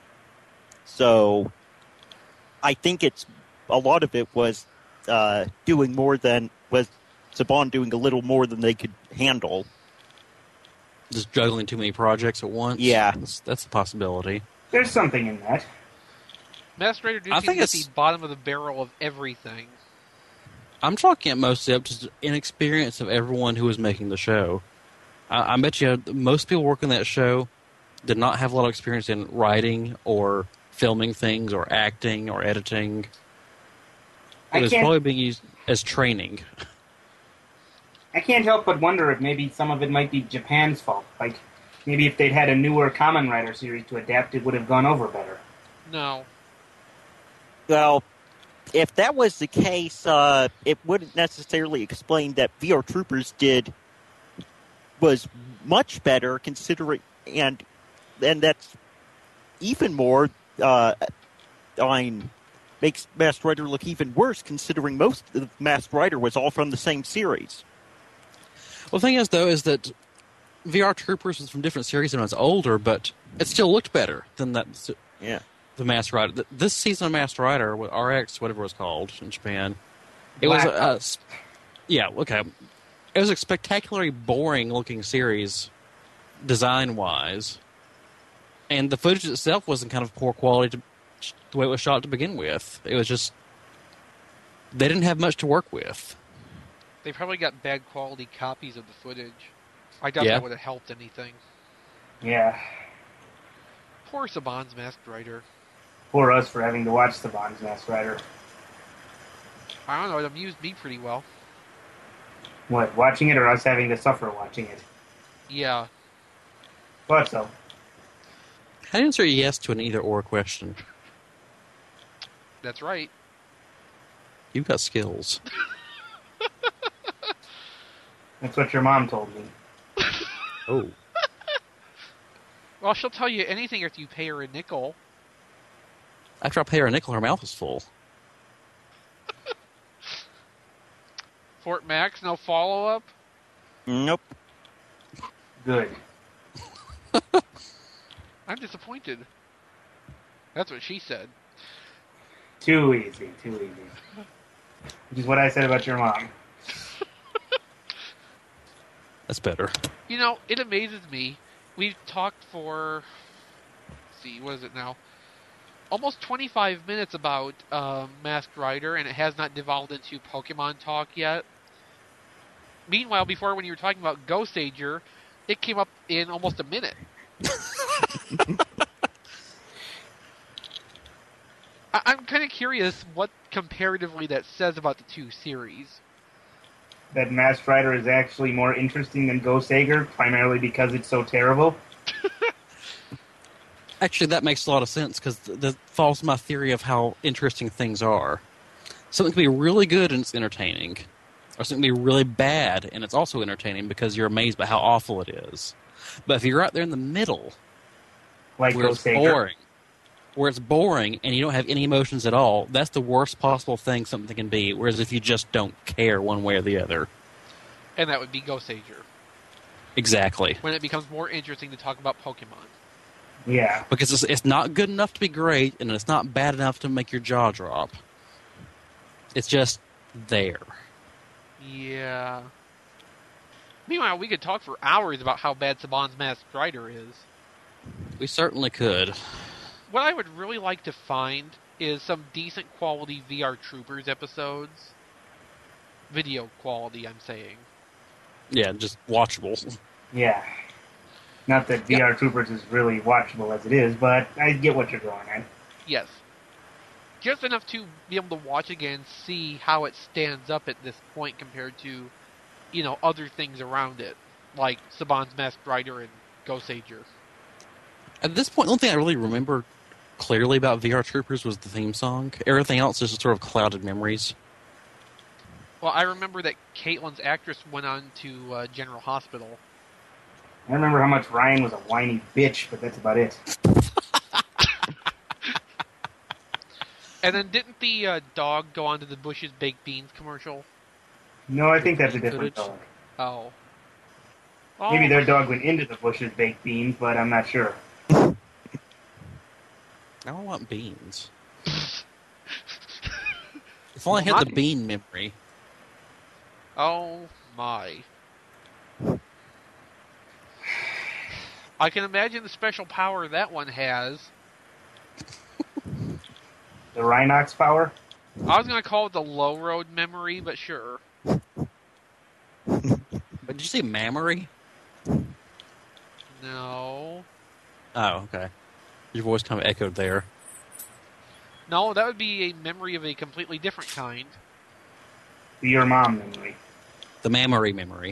So I think it's a lot of it was uh, doing more than was Saban doing a little more than they could handle. Just juggling too many projects at once. Yeah. That's, that's a possibility. There's something in that. Masked Rider I did seem think to get it's- the bottom of the barrel of everything. I'm chalking it mostly up to inexperience of everyone who was making the show. I, I bet you most people working that show did not have a lot of experience in writing or filming things or acting or editing. I It was can't- probably being used as training. I can't help but wonder if maybe some of it might be Japan's fault. Like, maybe if they'd had a newer Kamen Rider series to adapt, it would have gone over better. No. Well, if that was the case, uh, it wouldn't necessarily explain that V R Troopers did was much better considering, and and that's even more. Uh, I mean, makes Masked Rider look even worse considering most of Masked Rider was all from the same series. Well, the thing is, though, is that V R Troopers was from different series and it was older, but it still looked better than that. Yeah. The Masked Rider. Th- This season of Masked Rider, with R X, whatever it was called in Japan, it was Black a, a s- yeah, okay. It was a spectacularly boring-looking series, design-wise, and the footage itself wasn't kind of poor quality to, the way it was shot to begin with. It was just They didn't have much to work with. They probably got bad quality copies of the footage. I doubt Yeah. that would have helped anything. Yeah. Poor Saban's Masked Rider. Poor us for having to watch Saban's Masked Rider. I don't know, it amused me pretty well. What, watching it or us having to suffer watching it? Yeah. Thought so. I'd answer yes to an either-or question. That's right. You've got skills. That's what your mom told me. Oh. Well, she'll tell you anything if you pay her a nickel. After I pay her a nickel, her mouth is full. Fort Max, no follow-up? Nope. Good. I'm disappointed. That's what she said. Too easy, too easy. Which is what I said about your mom. That's better. You know, it amazes me. We've talked for, let's see, what is it now? Almost twenty-five minutes about um, Masked Rider, and it has not devolved into Pokemon talk yet. Meanwhile, before when you were talking about Ghostager, it came up in almost a minute. I- I'm kind of curious what comparatively that says about the two series. That Masked Rider is actually more interesting than Ghost Sager, primarily because it's so terrible. Actually, that makes a lot of sense, because that falls my theory of how interesting things are. Something can be really good and it's entertaining. Or something can be really bad and it's also entertaining because you're amazed by how awful it is. But if you're right there in the middle, Like where Ghost it's Sager. boring, where it's boring and you don't have any emotions at all, that's the worst possible thing something can be. Whereas if you just don't care one way or the other. And that would be Ghostager. Exactly. When it becomes more interesting to talk about Pokemon. Yeah. Because it's, it's not good enough to be great, and it's not bad enough to make your jaw drop. It's just there. Yeah. Meanwhile, we could talk for hours about how bad Saban's Masked Rider is. We certainly could. What I would really like to find is some decent quality V R Troopers episodes. Video quality, I'm saying. Yeah, just watchable. Yeah. Not that V R Troopers is really watchable as it is, but I get what you're going at. Yes. Just enough to be able to watch again and see how it stands up at this point compared to, you know, other things around it. Like Saban's Masked Rider and Ghostager. At this point, the only thing I really remember clearly about V R Troopers was the theme song. Everything else is just sort of clouded memories. Well, I remember that Caitlin's actress went on to uh, General Hospital. I remember how much Ryan was a whiny bitch, but that's about it. And then didn't the uh, dog go on to the Bush's Baked Beans commercial? No, I think that's a different Footage? dog. Oh. Maybe Oh. their dog went into the Bush's baked beans, but I'm not sure. Now I want beans. If only I had the Monty. bean memory. Oh my. I can imagine the special power that one has. The Rhinox power? I was going to call it the low road memory, but sure. But did you say mammary? No. Oh, okay. Your voice kind of echoed there. No, that would be a memory of a completely different kind. The Your Mom memory. The mammary memory.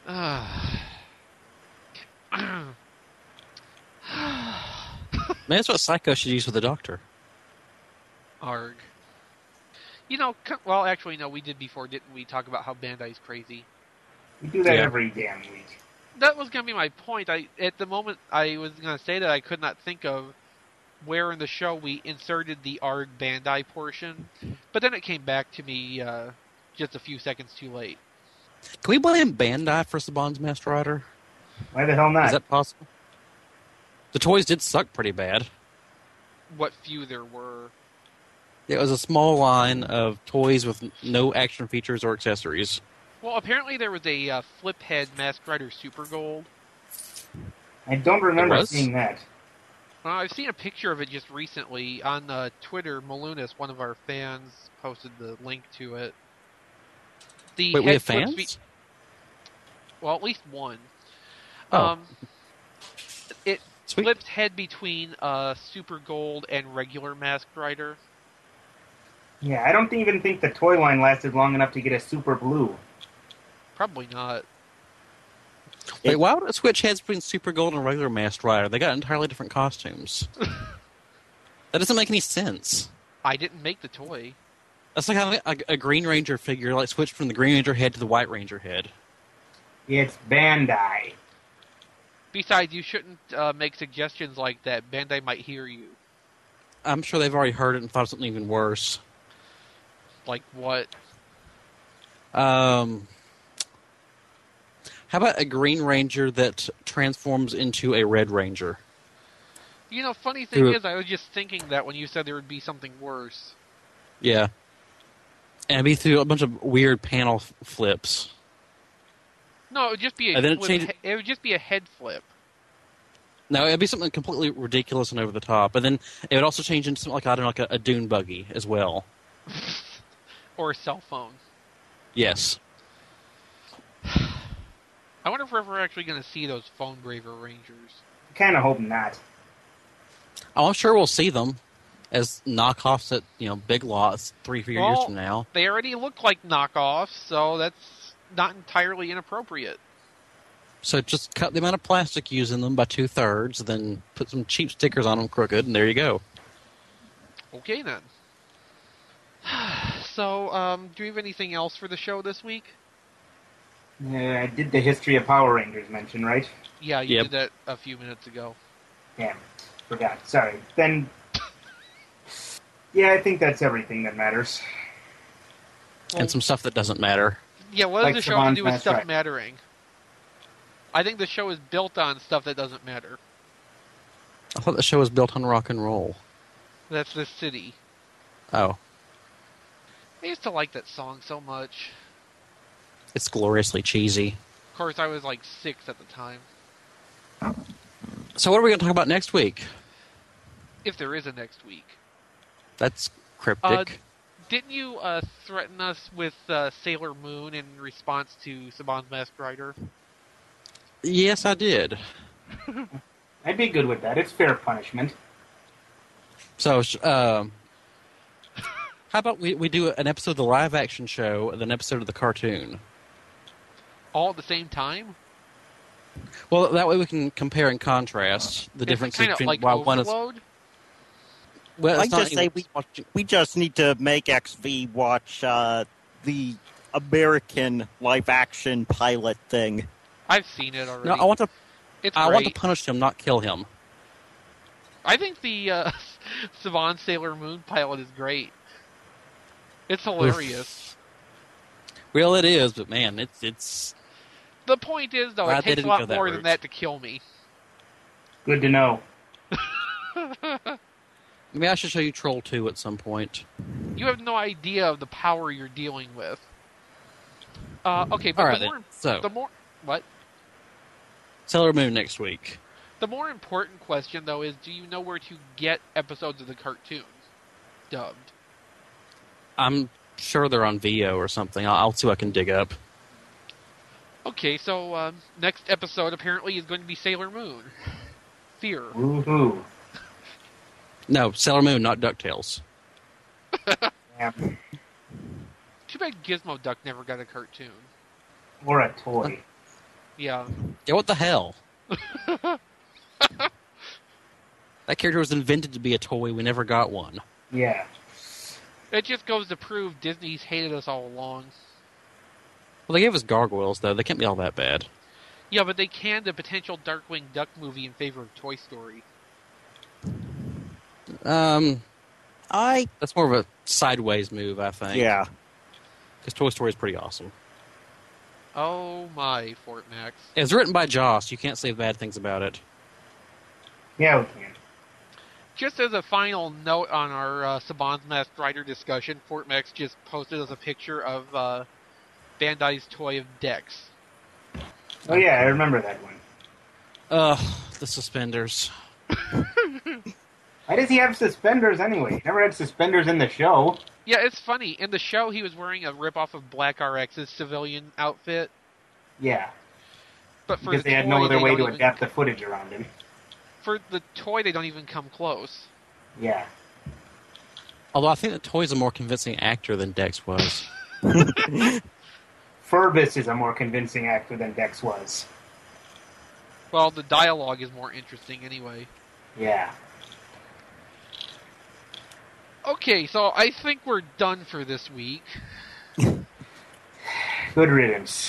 Maybe that's what Psycho should use with the Doctor. Arg. You know, c- well, actually, no, we did before, didn't we? Talk about how Bandai's crazy. We do that Yeah. every damn week. That was going to be my point. I At the moment, I was going to say that I could not think of where in the show we inserted the Arg Bandai portion, but then it came back to me uh, just a few seconds too late. Can we blame Bandai for Saban's Masked Rider? Why the hell not? Is that possible? The toys did suck pretty bad. What few there were. It was a small line of toys with no action features or accessories. Well, apparently there was a uh, flip head Masked Rider Super Gold. I don't remember was? seeing that. Well, I've seen a picture of it just recently on uh, Twitter. Malunas, one of our fans, posted the link to it. The Wait, we head have flips fans? Be- well, at least one. Oh. Um, it Sweet. flips head between uh, Super Gold and regular Masked Rider. Yeah, I don't even think the toy line lasted long enough to get a Super Blue. Probably not. Wait, why would it switch heads between Super Gold and regular Masked Rider? They got entirely different costumes. That doesn't make any sense. I didn't make the toy. That's like having a, a Green Ranger figure like switched from the Green Ranger head to the White Ranger head. It's Bandai. Besides, you shouldn't uh, make suggestions like that. Bandai might hear you. I'm sure they've already heard it and thought of something even worse. Like what? Um, how about a Green Ranger that transforms into a Red Ranger? You know, funny thing Who- is, I was just thinking that when you said there would be something worse. Yeah. And it'd be through a bunch of weird panel f- flips. No, it would just be a And then it flip changed- he- it would just be a head flip. No, it'd be something completely ridiculous and over the top. And then it would also change into something like, I don't know, like a, a dune buggy as well. Or a cell phone. Yes. I wonder if we're ever actually going to see those phone Braver Rangers. Kind of hope not. Oh, I'm sure we'll see them as knockoffs at, you know, big lots three, four years Well, from now. They already look like knockoffs, so that's not entirely inappropriate. So just cut the amount of plastic used in them by two-thirds, then put some cheap stickers on them crooked, and there you go. Okay, then. So, um, do you have anything else for the show this week? Yeah, I did the history of Power Rangers mention, right? Yeah, you Yep. did that a few minutes ago. Damn, forgot. Sorry. Then, yeah, I think that's everything that matters. And some stuff that doesn't matter. Yeah, what does Like the show have to Saban's do with Masked stuff Rider. mattering? I think the show is built on stuff that doesn't matter. I thought the show was built on rock and roll. That's the city. Oh. I used to like that song so much. It's gloriously cheesy. Of course, I was like six at the time. So what are we going to talk about next week? If there is a next week. That's Uh, cryptic. didn't you uh, threaten us with uh, Sailor Moon in response to Saban's Masked Rider? Yes, I did. I'd be good with that. It's fair punishment. So, sh- um, how about we, we do an episode of the live-action show and then an episode of the cartoon? All at the same time? Well, that way we can compare and contrast the differences kind of between like why one is. Overload? Well, I it's not just say even- we we just need to make X V watch uh, the American live action pilot thing. I've seen it already. No, I want to. it's I great. want to punish him, not kill him. I think the uh, Saban Sailor Moon pilot is great. It's hilarious. Well, it is, but man, it's it's. The point is, though, Glad it they takes a didn't lot go that more route. than that to kill me. Good to know. Maybe I should show you Troll two at some point. You have no idea of the power you're dealing with. Uh, okay, but All right, the more, then. So, the more what? Sailor Moon next week. The more important question, though, is do you know where to get episodes of the cartoon dubbed? I'm sure they're on V O or something. I'll, I'll see what I can dig up. Okay, so um, next episode apparently is going to be Sailor Moon. Fear. Woohoo. No, Sailor Moon, not DuckTales. Yeah. Too bad Gizmo Duck never got a cartoon. Or a toy. Yeah. Yeah, what the hell? That character was invented to be a toy. We never got one. Yeah. It just goes to prove Disney's hated us all along. Well, they gave us gargoyles, though. They can't be all that bad. Yeah, but they canned a potential Darkwing Duck movie in favor of Toy Story. Um, I that's more of a sideways move, I think. yeah. Because Toy Story is pretty awesome. Oh my, Fort Max. It's written by Joss. You can't say bad things about it. Yeah, we can. Just as a final note on our uh, Saban's Masked Rider discussion, Fort Max just posted us a picture of uh, Bandai's toy of Dex. Oh yeah, I remember that one. Ugh, the suspenders. Why does he have suspenders anyway? He never had suspenders in the show. Yeah, it's funny. In the show, he was wearing a ripoff of Black R X's civilian outfit. Yeah. But for Because the they had toy, no other they way don't to even- adapt the footage around him. For the toy, they don't even come close. Yeah. Although I think the toy's a more convincing actor than Dex was. Furbus is a more convincing actor than Dex was. Well, the dialogue is more interesting anyway. Yeah. Okay, so I think we're done for this week. Good riddance.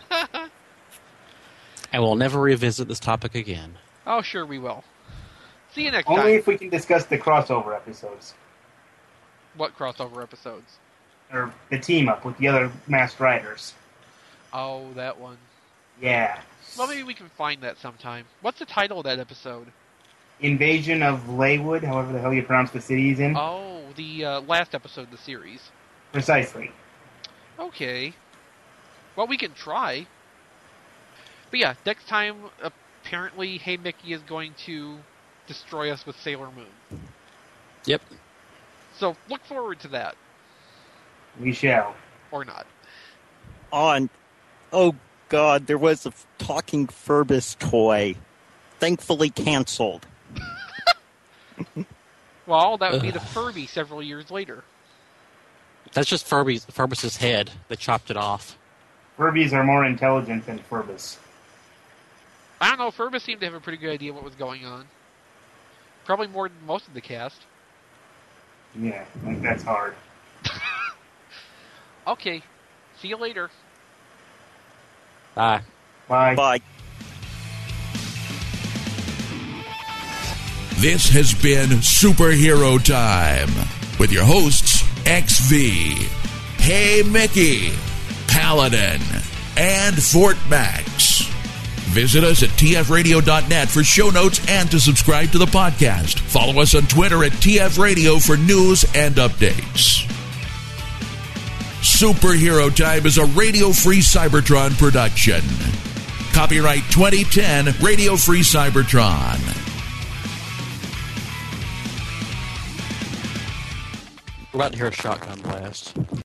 And we'll never revisit this topic again. Oh, sure we will. See you next Only time. if we can discuss the crossover episodes. What crossover episodes? Or the team-up with the other Masked Riders. Oh, that one. Yeah. Well, maybe we can find that sometime. What's the title of that episode? Invasion of Leywood, however the hell you pronounce the city he's in. Oh, the uh, last episode of the series. Precisely. Okay. Well, we can try. But yeah, next time, apparently, Hey Mickey is going to destroy us with Sailor Moon. Yep. So look forward to that. We shall. Or not. On, oh god, there was a talking Furbus toy. Thankfully canceled. Well, that would be Ugh. the Furby several years later. That's just Furby's, Furbus's head. They chopped it off. Furbies are more intelligent than Furbus. I don't know, Furbus seemed to have a pretty good idea what was going on. Probably more than most of the cast. Yeah, like that's hard. Okay, see you later. Bye. Bye. Bye. This has been Superhero Time with your hosts X V, Hey Mickey, Paladin, and Fort Max. Visit us at T F radio dot net for show notes and to subscribe to the podcast. Follow us on Twitter at T F Radio for news and updates. Superhero Time is a Radio Free Cybertron production. Copyright twenty ten, Radio Free Cybertron. We're about to hear a shotgun blast.